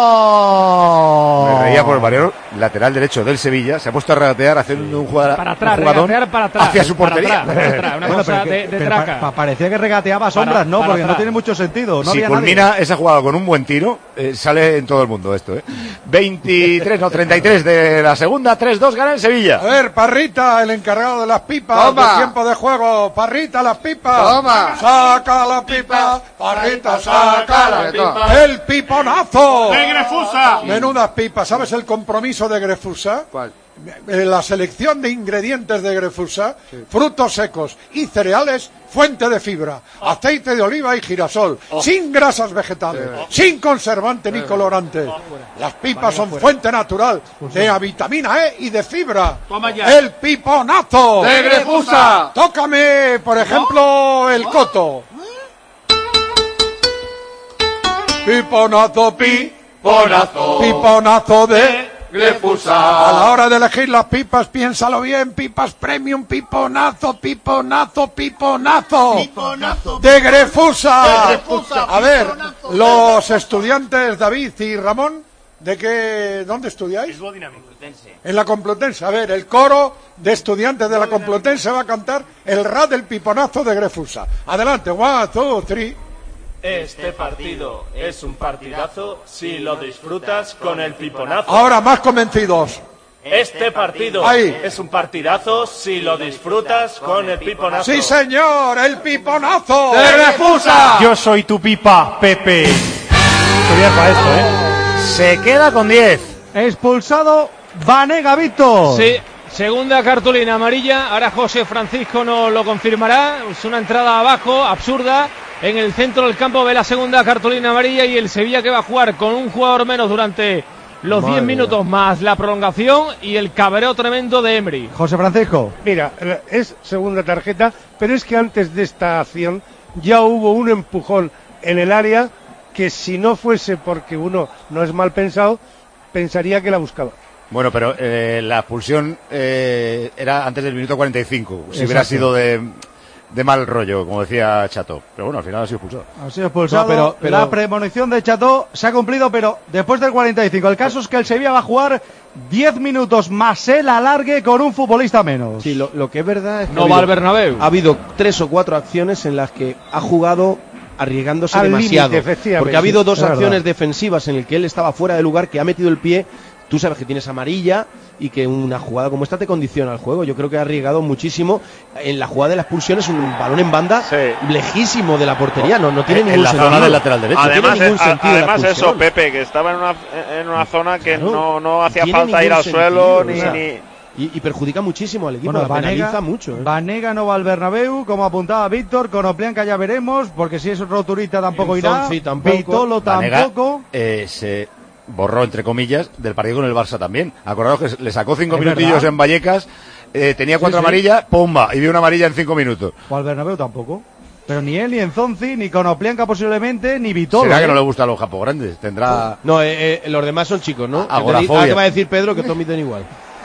Me reía por Mariano, lateral derecho del Sevilla. Se ha puesto a regatear haciendo un jugador para atrás, regatear para atrás. Hacia su portería. Para atrás, para atrás, una bueno, cosa que, de, de traca. Pa, pa, parecía que regateaba sombras, para, ¿no? Para porque atrás. No tiene mucho sentido. No si había culmina nadie. Esa jugada con un buen tiro, eh, sale en todo el mundo esto, ¿eh? veintitrés, no, treinta y tres de la segunda, tres dos gana el Sevilla. A ver, Parrita, el encargado de las pipas. Toma. De tiempo de juego. Parrita, las pipas. Toma. Saca la pipa. Parrita, saca la pipa. El piponazo. De Grefusa. Menudas pipas. ¿Sabes el compromiso de Grefusa? ¿Cuál? La selección de ingredientes de Grefusa, sí. Frutos secos y cereales, fuente de fibra, oh. aceite de oliva y girasol, oh. sin grasas vegetales, sí. sin conservante sí. ni colorante. Oh. Las pipas vale, son fuera. Fuente natural de la vitamina E y de fibra. El piponazo de Grefusa. Tócame, por ejemplo, oh. el coto. Piponazo, piponazo, piponazo de Grefusa. A la hora de elegir las pipas, piénsalo bien. Pipas premium, piponazo, piponazo, piponazo. Piponazo. De Grefusa. De Grefusa. A ver, piponazo. Los estudiantes David y Ramón, ¿de qué, dónde estudiáis? En la Complutense. A ver, el coro de estudiantes de la Complutense va a cantar el rap del piponazo de Grefusa. Adelante, one, two, three. Este partido es un partidazo si lo disfrutas con el piponazo. Ahora, más convencidos. Este partido Ahí. es un partidazo si lo disfrutas con el piponazo. ¡Sí, señor! ¡El piponazo! ¡De Grefusa! Yo soy tu pipa, Pepe. Estoy para esto, ¿eh? Se queda con diez. Expulsado Vanega, Víctor. Sí. Segunda cartulina amarilla, ahora José Francisco no lo confirmará, es una entrada abajo, absurda, en el centro del campo ve la segunda cartulina amarilla y el Sevilla que va a jugar con un jugador menos durante los diez minutos más la prolongación y el cabreo tremendo de Emery. José Francisco. Mira, es segunda tarjeta, pero es que antes de esta acción ya hubo un empujón en el área que si no fuese porque uno no es mal pensado, pensaría que la buscaba. Bueno, pero eh, la expulsión eh, era antes del minuto cuarenta y cinco. Si Exacto. hubiera sido de, de mal rollo, como decía Chato. Pero bueno, al final ha sido expulsado. Ha sido expulsado. No, pero- pero- La premonición de Chato se ha cumplido, pero después del cuarenta y cinco. El caso es que el Sevilla va a jugar diez minutos más el alargue con un futbolista menos. Sí, lo, lo que es verdad es que No ha va habido- al Bernabéu. ha habido tres o cuatro acciones en las que ha jugado arriesgándose Al demasiado. límite, efectivamente. Porque ha habido dos Es verdad. acciones defensivas en las que él estaba fuera de lugar, que ha metido el pie. Tú sabes que tienes amarilla y que una jugada como esta te condiciona el juego. Yo creo que ha arriesgado muchísimo. En la jugada de la expulsión es un balón en banda lejísimo de la portería. No, no tiene En ningún la sentido. zona del lateral derecho. No Además, tiene ningún eh, sentido la además eso, expulsión. Pepe, que estaba en una, en una zona que Claro. no, no hacía Tiene falta ir ningún al suelo sentido, ni, o sea, ni... Y, y perjudica muchísimo al equipo, Bueno, la Vanega, penaliza mucho. ¿eh? Vanega no va al Bernabéu, como apuntaba Víctor, con Oplianca ya veremos, porque si es roturita tampoco irá, Zonzi tampoco. Vitolo Vanega, tampoco. eh, se borró, entre comillas, del partido con el Barça también. Acordaos que le sacó cinco Es minutillos verdad. en Vallecas, eh, tenía cuatro Sí, sí. amarillas, ¡pumba! Y dio una amarilla en cinco minutos. O al Bernabéu tampoco. Pero ni él, ni Enzonzi, ni con Oplianca posiblemente, ni Vitolo. Será ¿eh? que no le gustan los japos grandes. Tendrá... No, eh, eh, los demás son chicos, ¿no? Agorafobia. Ahora te va a decir Pedro que todos miden igual.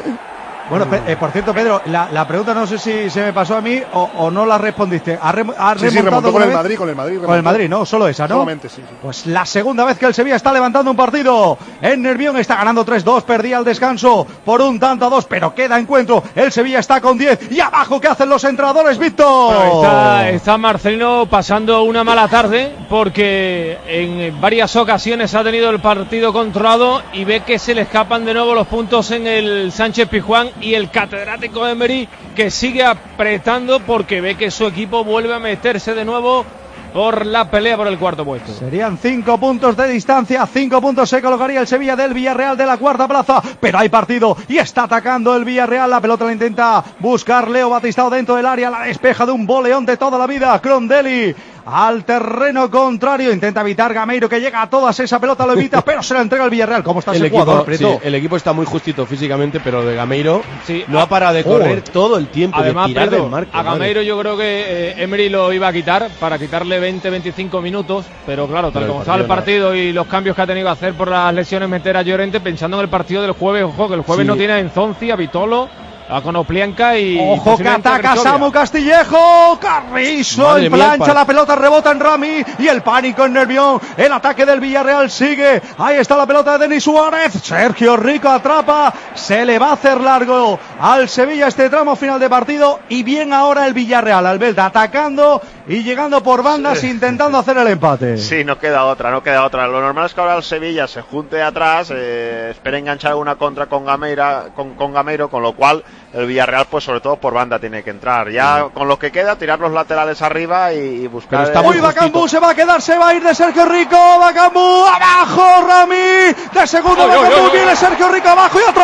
Bueno, pe- eh, por cierto, Pedro, la, la pregunta no sé si se me pasó a mí o, o no la respondiste. ¿Ha, rem- ha Sí, sí, remontado remontó con una el vez? Madrid, con el Madrid. Con el remontó. Madrid, ¿no? Solo esa, ¿no? Solamente, sí, sí. Pues la segunda vez que el Sevilla está levantando un partido. En Nervión está ganando tres dos, perdía el descanso por un tanto a dos, pero queda encuentro. El Sevilla está con diez. Y abajo, ¿qué hacen los entrenadores, Víctor? Bueno, está, está Marcelino pasando una mala tarde porque en varias ocasiones ha tenido el partido controlado y ve que se le escapan de nuevo los puntos en el Sánchez Pizjuán y el catedrático Emery que sigue apretando porque ve que su equipo vuelve a meterse de nuevo por la pelea por el cuarto puesto. Serían cinco puntos de distancia, cinco puntos se colocaría el Sevilla del Villarreal de la cuarta plaza, pero hay partido y está atacando el Villarreal, la pelota la intenta buscar Leo Batistao dentro del área, la despeja de un boleón de toda la vida, Crondelli al terreno contrario, intenta evitar Gameiro que llega a todas, esa pelota lo evita, pero se la entrega el Villarreal. ¿Cómo está El ese equipo, jugador, sí, Prieto? el equipo está muy justito físicamente, pero de Gameiro Sí, no ha parado de correr oh. todo el tiempo, Además, de tirar Prieto, del marco. a madre. Gameiro yo creo que eh, Emery lo iba a quitar para quitarle veinte veinticinco minutos, pero claro, tal Pero el como estaba el partido partido y los cambios que ha tenido que hacer por las lesiones, meter a Llorente pensando en el partido del jueves. Ojo, que el jueves Sí. no tiene a Enzonzi, a Vitolo, a Konoplianka y... Ojo que posiblemente a ataca Cricovia. Samu Castillejo, Carrizo Madre en mía, plancha, el par- la pelota rebota en Rami y el pánico en Nervión, el ataque del Villarreal sigue, ahí está la pelota de Denis Suárez, Sergio Rico atrapa, se le va a hacer largo al Sevilla este tramo final de partido y bien ahora el Villarreal, Albelda atacando y llegando por bandas intentando hacer el empate. Sí, no queda otra, no queda otra. Lo normal es que ahora el Sevilla se junte atrás, eh, espere enganchar una contra con Gameira, con, con Gameiro, con lo cual el Villarreal, pues sobre todo por banda tiene que entrar. Ya con lo que queda, tirar los laterales arriba y, y buscar... Pero está el- muy Uy, Bacambú se va a quedar, se va a ir de Sergio Rico, Bacambú, abajo, Rami, de segundo, Ay, ay, Bacambú, ay, ay. viene Sergio Rico abajo y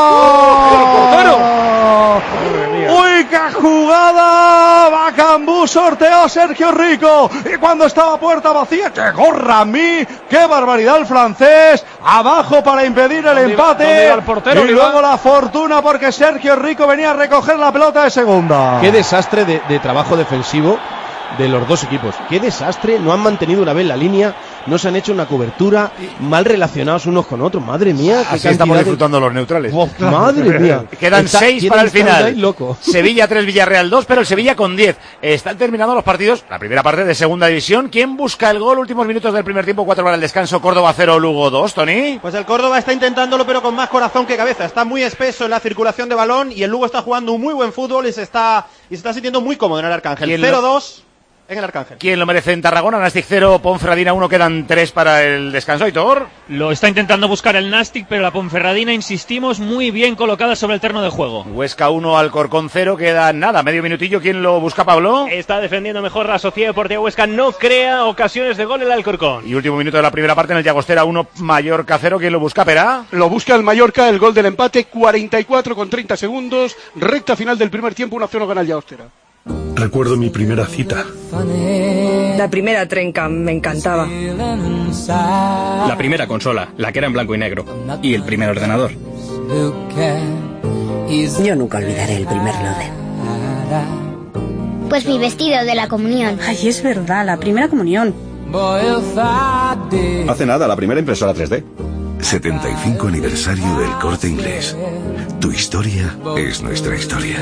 atrapa. Uy, qué jugada, Bacambú sorteó a Sergio Rico y cuando estaba puerta vacía llegó Rami, qué barbaridad el francés, abajo para impedir el ¿Dónde iba- empate dónde iba el portero, y que iba? luego la fortuna porque Sergio Rico venía a recoger la pelota de segunda. Qué desastre de, de trabajo defensivo de los dos equipos. Qué desastre, no han mantenido una vez la línea, no se han hecho una cobertura, mal relacionados unos con otros. Madre mía, qué Así estamos cantidad de- disfrutando los neutrales. Uf, madre mía. Quedan Está- seis quieren para el estar final. ahí loco. Sevilla tres, Villarreal dos, pero el Sevilla con diez. Están terminando los partidos, la primera parte de segunda división. ¿Quién busca el gol? Últimos minutos del primer tiempo, cuatro para el descanso. Córdoba cero, Lugo dos, Tony. Pues el Córdoba está intentándolo pero con más corazón que cabeza, está muy espeso en la circulación de balón y el Lugo está jugando un muy buen fútbol y se está, y se está sintiendo muy cómodo en el Arcángel. ¿Quién lo- cero dos en el Arcángel. ¿Quién lo merece en Tarragona? Nastic cero, Ponferradina uno, quedan tres para el descanso. Aitor. Lo está intentando buscar el Nastic, pero la Ponferradina, insistimos, muy bien colocada sobre el terreno de juego. Huesca uno, Alcorcón cero, queda nada, medio minutillo. ¿Quién lo busca, Pablo? Está defendiendo mejor la Sociedad Deportiva Huesca, no crea ocasiones de gol el Alcorcón. Y último minuto de la primera parte en el Llagostera uno, Mallorca cero. ¿Quién lo busca, Perá? Lo busca el Mallorca, el gol del empate, cuarenta y cuatro con treinta segundos, recta final del primer tiempo, uno a cero gana el Llagostera. Recuerdo mi primera cita. La primera trenca me encantaba. La primera consola, la que era en blanco y negro. Y el primer ordenador. Yo nunca olvidaré el primer lode. Pues mi vestido de la comunión. Ay, es verdad, la primera comunión. Hace nada, la primera impresora tres D. setenta y cinco aniversario del Corte Inglés. Tu historia es nuestra historia.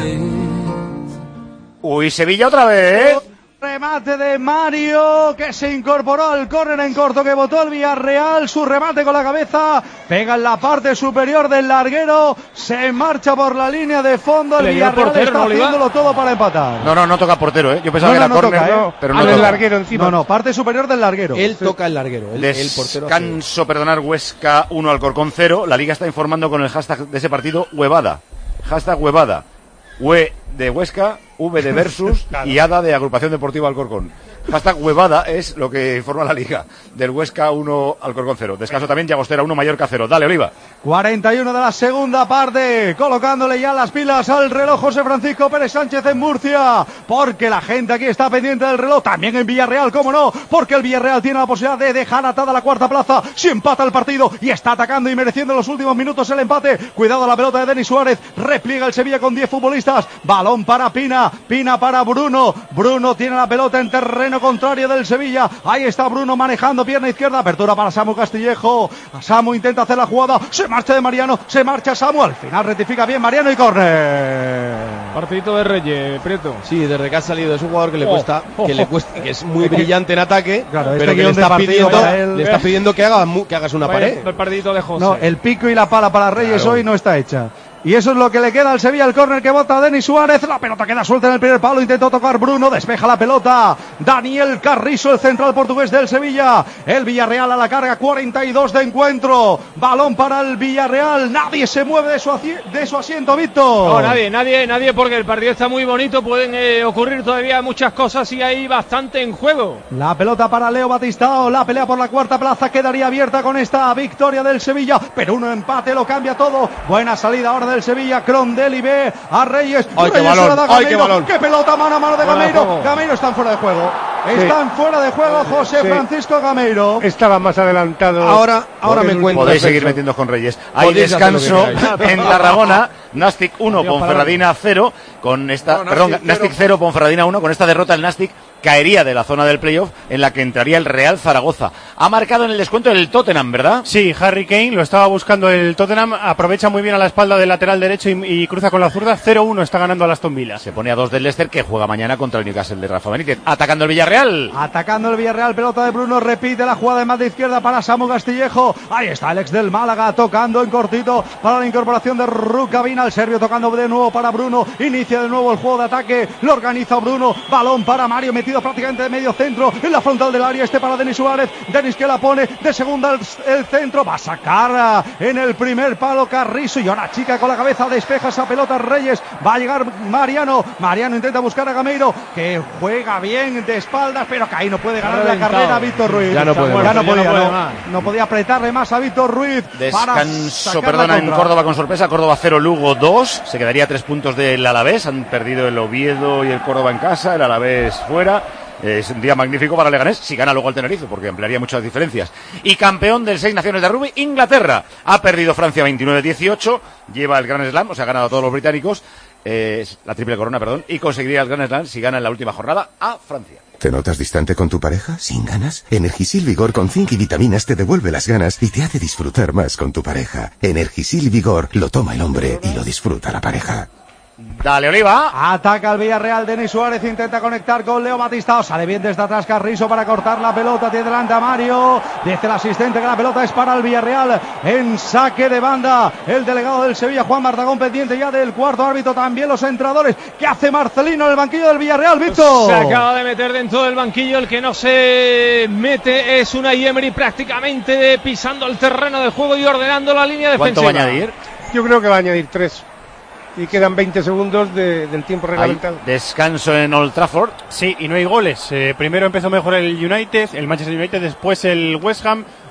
Uy, Sevilla otra vez, ¿eh? Remate de Mario, que se incorporó al córner en corto que botó el Villarreal. Su remate con la cabeza pega en la parte superior del larguero. Se marcha por la línea de fondo. El Villarreal portero, está ¿no, haciéndolo todo para empatar. No, no, no toca portero, ¿eh? Yo pensaba no, que no, era no córner, toca, ¿eh? pero no ah, toca. el larguero encima. No, no, parte superior del larguero. Él sí. toca el larguero. El, el portero Descanso, perdonar, Huesca uno, Alcorcón cero. La Liga está informando con el hashtag de ese partido, Huevada. Hashtag Huevada. Hue de Huesca, V de Versus claro. Y Ada de Agrupación Deportiva Alcorcón. Hashtag Huevada es lo que informa la Liga. Del Huesca uno, Alcorcón cero. Descanso también, Llagostera uno, Mallorca cero. Dale, Oliva. cuarenta y uno de la segunda parte, colocándole ya las pilas al reloj José Francisco Pérez Sánchez en Murcia, porque la gente aquí está pendiente del reloj, también en Villarreal, cómo no, porque el Villarreal tiene la posibilidad de dejar atada la cuarta plaza, si empata el partido y está atacando y mereciendo en los últimos minutos el empate. Cuidado la pelota de Denis Suárez, repliega el Sevilla con diez futbolistas, balón para Pina, Pina para Bruno, Bruno tiene la pelota en terreno contrario del Sevilla, ahí está Bruno manejando pierna izquierda, apertura para Samu Castillejo, Samu intenta hacer la jugada, se marcha de Mariano, se marcha Samu, al final rectifica bien Mariano y córner. Partidito de Reyes, Prieto. Sí, desde que ha salido es un jugador que le oh, cuesta, oh, que oh. le cuesta, que es muy brillante en ataque, claro, pero este que le está pidiendo, él, le está pidiendo que haga que hagas una Vaya, pared. El partidito de José. No, el pico y la pala para Reyes claro. Hoy no está hecha. Y eso es lo que le queda al Sevilla, el córner que bota Denis Suárez, la pelota queda suelta en el primer palo, intentó tocar Bruno, despeja la pelota, Daniel Carrizo, el central portugués del Sevilla, el Villarreal a la carga, cuarenta y dos de encuentro, balón para el Villarreal, nadie se mueve de su, de su asiento, Víctor. No, nadie, nadie, nadie, porque el partido está muy bonito, pueden eh, ocurrir todavía muchas cosas y hay bastante en juego. La pelota para Leo Batistao, la pelea por la cuarta plaza quedaría abierta con esta victoria del Sevilla, pero un empate lo cambia todo, buena salida ahora del Sevilla, Crondelli ve a Reyes, ¡ay, Reyes qué balón! ¡Ay, qué balón! ¡Qué pelota mano a mano de Gameiro! Gameiro están fuera de juego, sí. están fuera de juego José sí. Francisco Gameiro. Estaba más adelantado. Ahora, ahora me cuento. Podéis seguir metiendo con Reyes. Hay descanso en Tarragona, Nastic uno, Ponferradina cero, con esta, no, perdón, Nastic cero, Ponferradina uno, con esta derrota el Nastic caería de la zona del playoff en la que entraría el Real Zaragoza. Ha marcado en el descuento el Tottenham, ¿verdad? Sí, Harry Kane lo estaba buscando el Tottenham, aprovecha muy bien a la espalda del lateral derecho y, y cruza con la zurda, cero uno está ganando al Aston Villa. Se pone a dos del Leicester, que juega mañana contra el Newcastle de Rafa Benítez. Atacando el Villarreal. Atacando el Villarreal, pelota de Bruno, repite la jugada de más de izquierda para Samu Castillejo. Ahí está el ex del Málaga, tocando en cortito para la incorporación de Rukavina, el serbio tocando de nuevo para Bruno, inicia de nuevo el juego de ataque, lo organiza Bruno, balón para Mario, metido prácticamente de medio centro, en la frontal del área, este para Denis Suárez, Denis que la pone de segunda el, el centro, va a sacar en el primer palo Carrizo, y ahora chica con la cabeza, despeja esa pelota Reyes, va a llegar Mariano, Mariano intenta buscar a Gameiro, que juega bien de espaldas, pero que ahí no puede ganar la carrera a Víctor Ruiz, ya no puede, ya no, podía, ya no, puede no, no podía apretarle más a Víctor Ruiz. Descanso, perdona, en Córdoba con sorpresa, Córdoba cero, Lugo dos, se quedaría tres puntos del Alavés, han perdido el Oviedo y el Córdoba en casa, el Alavés fuera. Es un día magnífico para Leganés, si gana luego el Tenerife, porque ampliaría muchas diferencias. Y campeón del Seis Naciones de Rugby, Inglaterra. Ha perdido Francia veintinueve dieciocho, lleva el Grand Slam, o sea, ha ganado a todos los británicos, eh, la triple corona, perdón, y conseguiría el Grand Slam si gana en la última jornada a Francia. ¿Te notas distante con tu pareja? ¿Sin ganas? Energisil Vigor con zinc y vitaminas te devuelve las ganas y te hace disfrutar más con tu pareja. Energisil Vigor lo toma el hombre y lo disfruta la pareja. Dale, Oliva. Ataca el Villarreal, Denis Suárez intenta conectar con Leo Batistao, sale bien desde atrás Carrizo para cortar la pelota, tiene delante a Mario, dice el asistente que la pelota es para el Villarreal, en saque de banda, el delegado del Sevilla, Juan Martagón, pendiente ya del cuarto árbitro, también los entrenadores. ¿Qué hace Marcelino en el banquillo del Villarreal, Víctor? Se acaba de meter dentro del banquillo, el que no se mete es Unai Emery, prácticamente pisando el terreno de juego y ordenando la línea defensiva. ¿Cuánto va a añadir? Yo creo que va a añadir tres. Y quedan veinte segundos de, del tiempo reglamentado. Descanso en Old Trafford. Sí, y no hay goles. Eh, primero empezó mejor el United, el Manchester United, después el West Ham.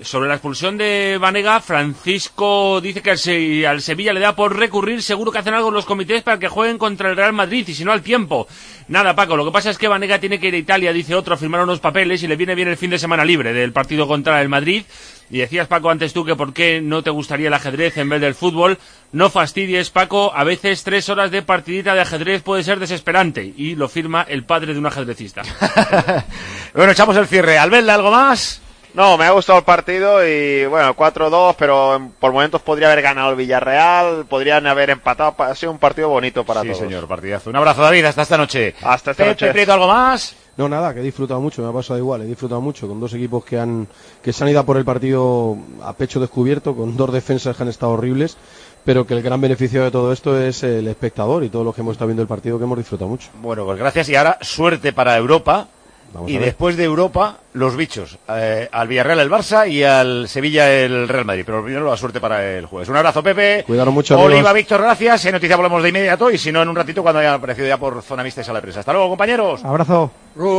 Sobre la expulsión de Banega, Francisco dice que al, Se- al Sevilla le da por recurrir, seguro que hacen algo los comités para que jueguen contra el Real Madrid, y si no al tiempo. Nada, Paco, lo que pasa es que Banega tiene que ir a Italia, dice otro, a firmar unos papeles y le viene bien el fin de semana libre del partido contra el Madrid. Y decías, Paco, antes tú que por qué no te gustaría el ajedrez en vez del fútbol. No fastidies, Paco, a veces tres horas de partidita de ajedrez puede ser desesperante, y lo firma el padre de un ajedrecista. Bueno, echamos el cierre. Albelda, ¿algo más? No, me ha gustado el partido y bueno, cuatro dos, pero por momentos podría haber ganado el Villarreal, podrían haber empatado, ha sido un partido bonito para sí, todos. Sí, señor, partidazo. Un abrazo, David, hasta esta noche. Hasta esta noche. Pepe Prieto, ¿algo más? No, nada, que he disfrutado mucho, me ha pasado igual, he disfrutado mucho con dos equipos que han que se han ido a por el partido a pecho descubierto, con dos defensas que han estado horribles, pero que el gran beneficio de todo esto es el espectador y todos los que hemos estado viendo el partido, que hemos disfrutado mucho. Bueno, pues gracias, y ahora suerte para Europa. Vamos y a ver. después de Europa, los bichos. Eh, al Villarreal el Barça y al Sevilla el Real Madrid. Pero primero la suerte para el jueves. Un abrazo, Pepe. Cuidaros mucho, Oliva, amigos. Víctor, gracias. Si hay noticia volvemos de inmediato, y si no, en un ratito cuando haya aparecido ya por Zona Mixta y Sala de Prensa. Hasta luego, compañeros. Abrazo.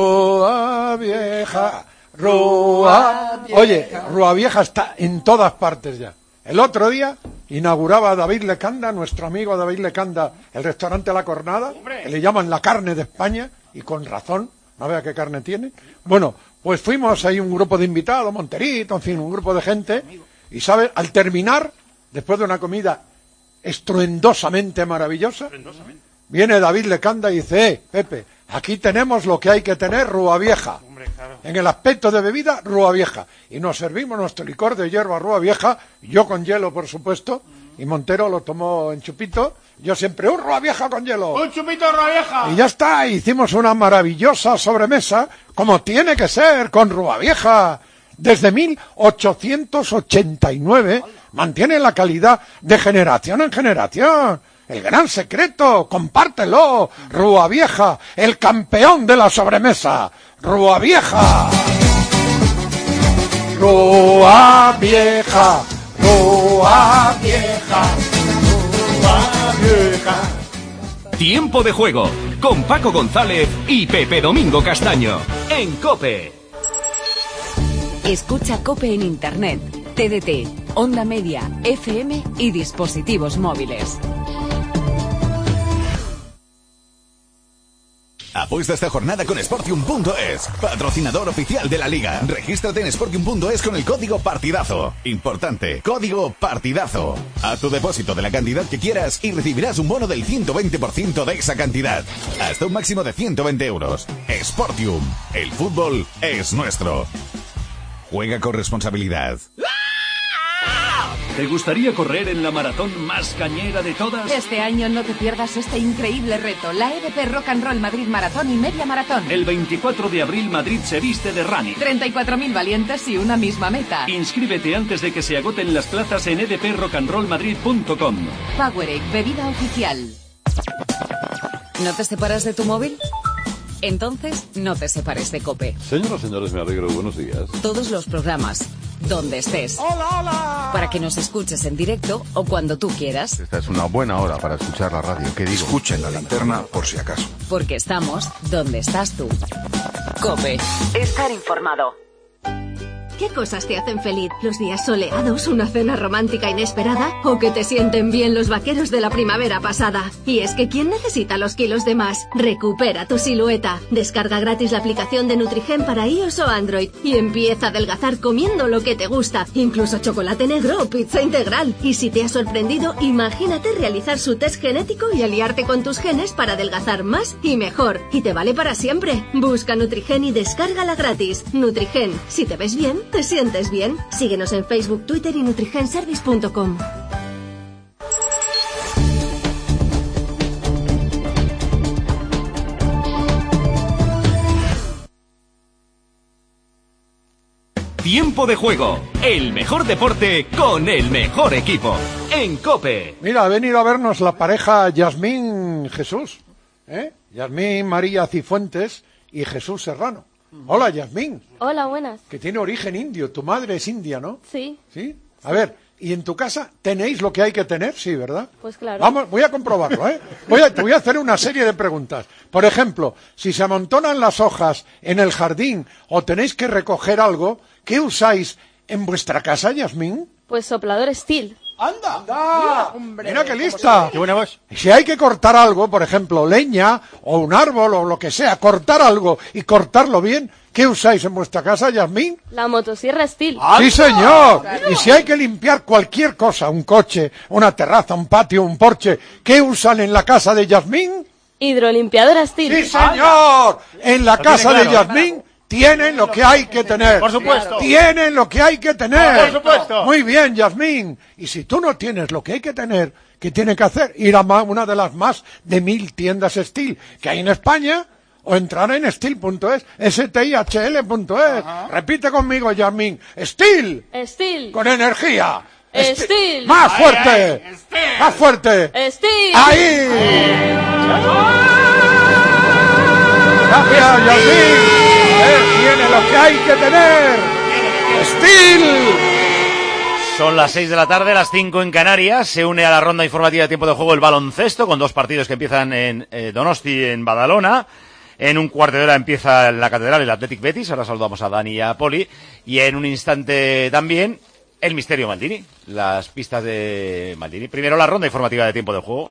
Rúa Vieja, Rúa... Oye, Rúa Vieja está en todas partes ya. El otro día inauguraba David Lecanda, nuestro amigo David Lecanda, el restaurante La Cornada, que le llaman la carne de España, y con razón, no vea qué carne tiene. Bueno, pues fuimos ahí un grupo de invitados, Monterito, en fin, un grupo de gente, y ¿sabes? Al terminar, después de una comida estruendosamente maravillosa, viene David Lecanda y dice, eh, Pepe, aquí tenemos lo que hay que tener, Rúa Vieja. En el aspecto de bebida, Rúa Vieja. Y nos servimos nuestro licor de hierba Rúa Vieja, yo con hielo, por supuesto, y Montero lo tomó en chupito. Yo siempre, un Rúa Vieja con hielo. ¡Un chupito Rúa Vieja! Y ya está, hicimos una maravillosa sobremesa, como tiene que ser, con Rúa Vieja. Desde mil ochocientos ochenta y nueve mantiene la calidad de generación en generación. El gran secreto, compártelo. Rúa Vieja, el campeón de la sobremesa. Rúa Vieja. Rúa Vieja. Rúa Vieja. Rúa Vieja. Tiempo de juego con Paco González y Pepe Domingo Castaño en COPE. Escucha COPE en Internet, T D T, Onda Media, F M y dispositivos móviles. Apuesta esta jornada con Sportium punto es, patrocinador oficial de la Liga. Regístrate en Sportium punto es con el código partidazo. Importante, código partidazo. Haz tu depósito de la cantidad que quieras y recibirás un bono del ciento veinte por ciento de esa cantidad. Hasta un máximo de ciento veinte euros. Sportium, el fútbol es nuestro. Juega con responsabilidad. ¿Te gustaría correr en la maratón más cañera de todas? Este año no te pierdas este increíble reto, la E D P Rock and Roll Madrid Maratón y Media Maratón. El veinticuatro de abril Madrid se viste de running. treinta y cuatro mil valientes y una misma meta. Inscríbete antes de que se agoten las plazas en e d p rock and roll madrid punto com. Powerade, bebida oficial. ¿No te separas de tu móvil? Entonces, no te separes de COPE. Señoras y señores, me alegro. Buenos días. Todos los programas, donde estés. ¡Hola, hola! Para que nos escuches en directo o cuando tú quieras. Esta es una buena hora para escuchar la radio. ¿Qué digo? Escuchen la linterna por si acaso. Porque estamos donde estás tú. COPE. Estar informado. ¿Qué cosas te hacen feliz? ¿Los días soleados, una cena romántica inesperada? ¿O que te sienten bien los vaqueros de la primavera pasada? Y es que ¿quién necesita los kilos de más? Recupera tu silueta. Descarga gratis la aplicación de Nutrigen para iOS o Android y empieza a adelgazar comiendo lo que te gusta, incluso chocolate negro o pizza integral. Y si te ha sorprendido, imagínate realizar su test genético y aliarte con tus genes para adelgazar más y mejor. Y te vale para siempre. Busca Nutrigen y descárgala gratis. Nutrigen, si te ves bien, ¿te sientes bien? Síguenos en Facebook, Twitter y nutrigenservice punto com. Tiempo de juego, el mejor deporte con el mejor equipo en COPE. Mira, ha venido a vernos la pareja Yasmín Jesús, ¿eh? Yasmín María Cifuentes y Jesús Serrano. Hola, Yasmín. Hola, buenas. Que tiene origen indio. Tu madre es india, ¿no? Sí. ¿Sí? A ver, ¿y en tu casa tenéis lo que hay que tener? Sí, ¿verdad? Pues claro. Vamos, voy a comprobarlo, ¿eh? Voy a, te voy a hacer una serie de preguntas. Por ejemplo, si se amontonan las hojas en el jardín o tenéis que recoger algo, ¿qué usáis en vuestra casa, Yasmín? Pues soplador Stihl. ¡Anda! ¡Anda! Mira, Mira qué lista. ¡Qué buena voz! Si hay que cortar algo, por ejemplo, leña o un árbol o lo que sea, cortar algo y cortarlo bien, ¿qué usáis en vuestra casa, Yasmín? La motosierra Stihl. ¡Sí, señor! Y si hay que limpiar cualquier cosa, un coche, una terraza, un patio, un porche, ¿qué usan en la casa de Yasmín? Hidrolimpiadora Stihl. ¡Sí, señor! En la casa de Yasmín tienen lo que hay que tener. Por supuesto. Tienen lo que hay que tener. Por supuesto. Muy bien, Yasmín. Y si tú no tienes lo que hay que tener, ¿qué tiene que hacer? Ir a una de las más de mil tiendas Stihl que hay en España o entrar en stihl punto es, S T I H L punto es. Repite conmigo, Yasmín. Stihl. Stihl. Con energía. Stihl. Más fuerte. Ay, ay, más fuerte. Stihl. Ahí. Gracias, Yasmín. Tiene lo que hay que tener. Stihl. Son las seis de la tarde, las cinco en Canarias. Se une a la ronda informativa de tiempo de juego el baloncesto, con dos partidos que empiezan en eh, Donosti, en Badalona. En un cuarto de hora empieza en la Catedral el Athletic Betis. Ahora saludamos a Dani y a Poli. Y en un instante también el Misterio Maldini. Las pistas de Maldini. Primero la ronda informativa de tiempo de juego.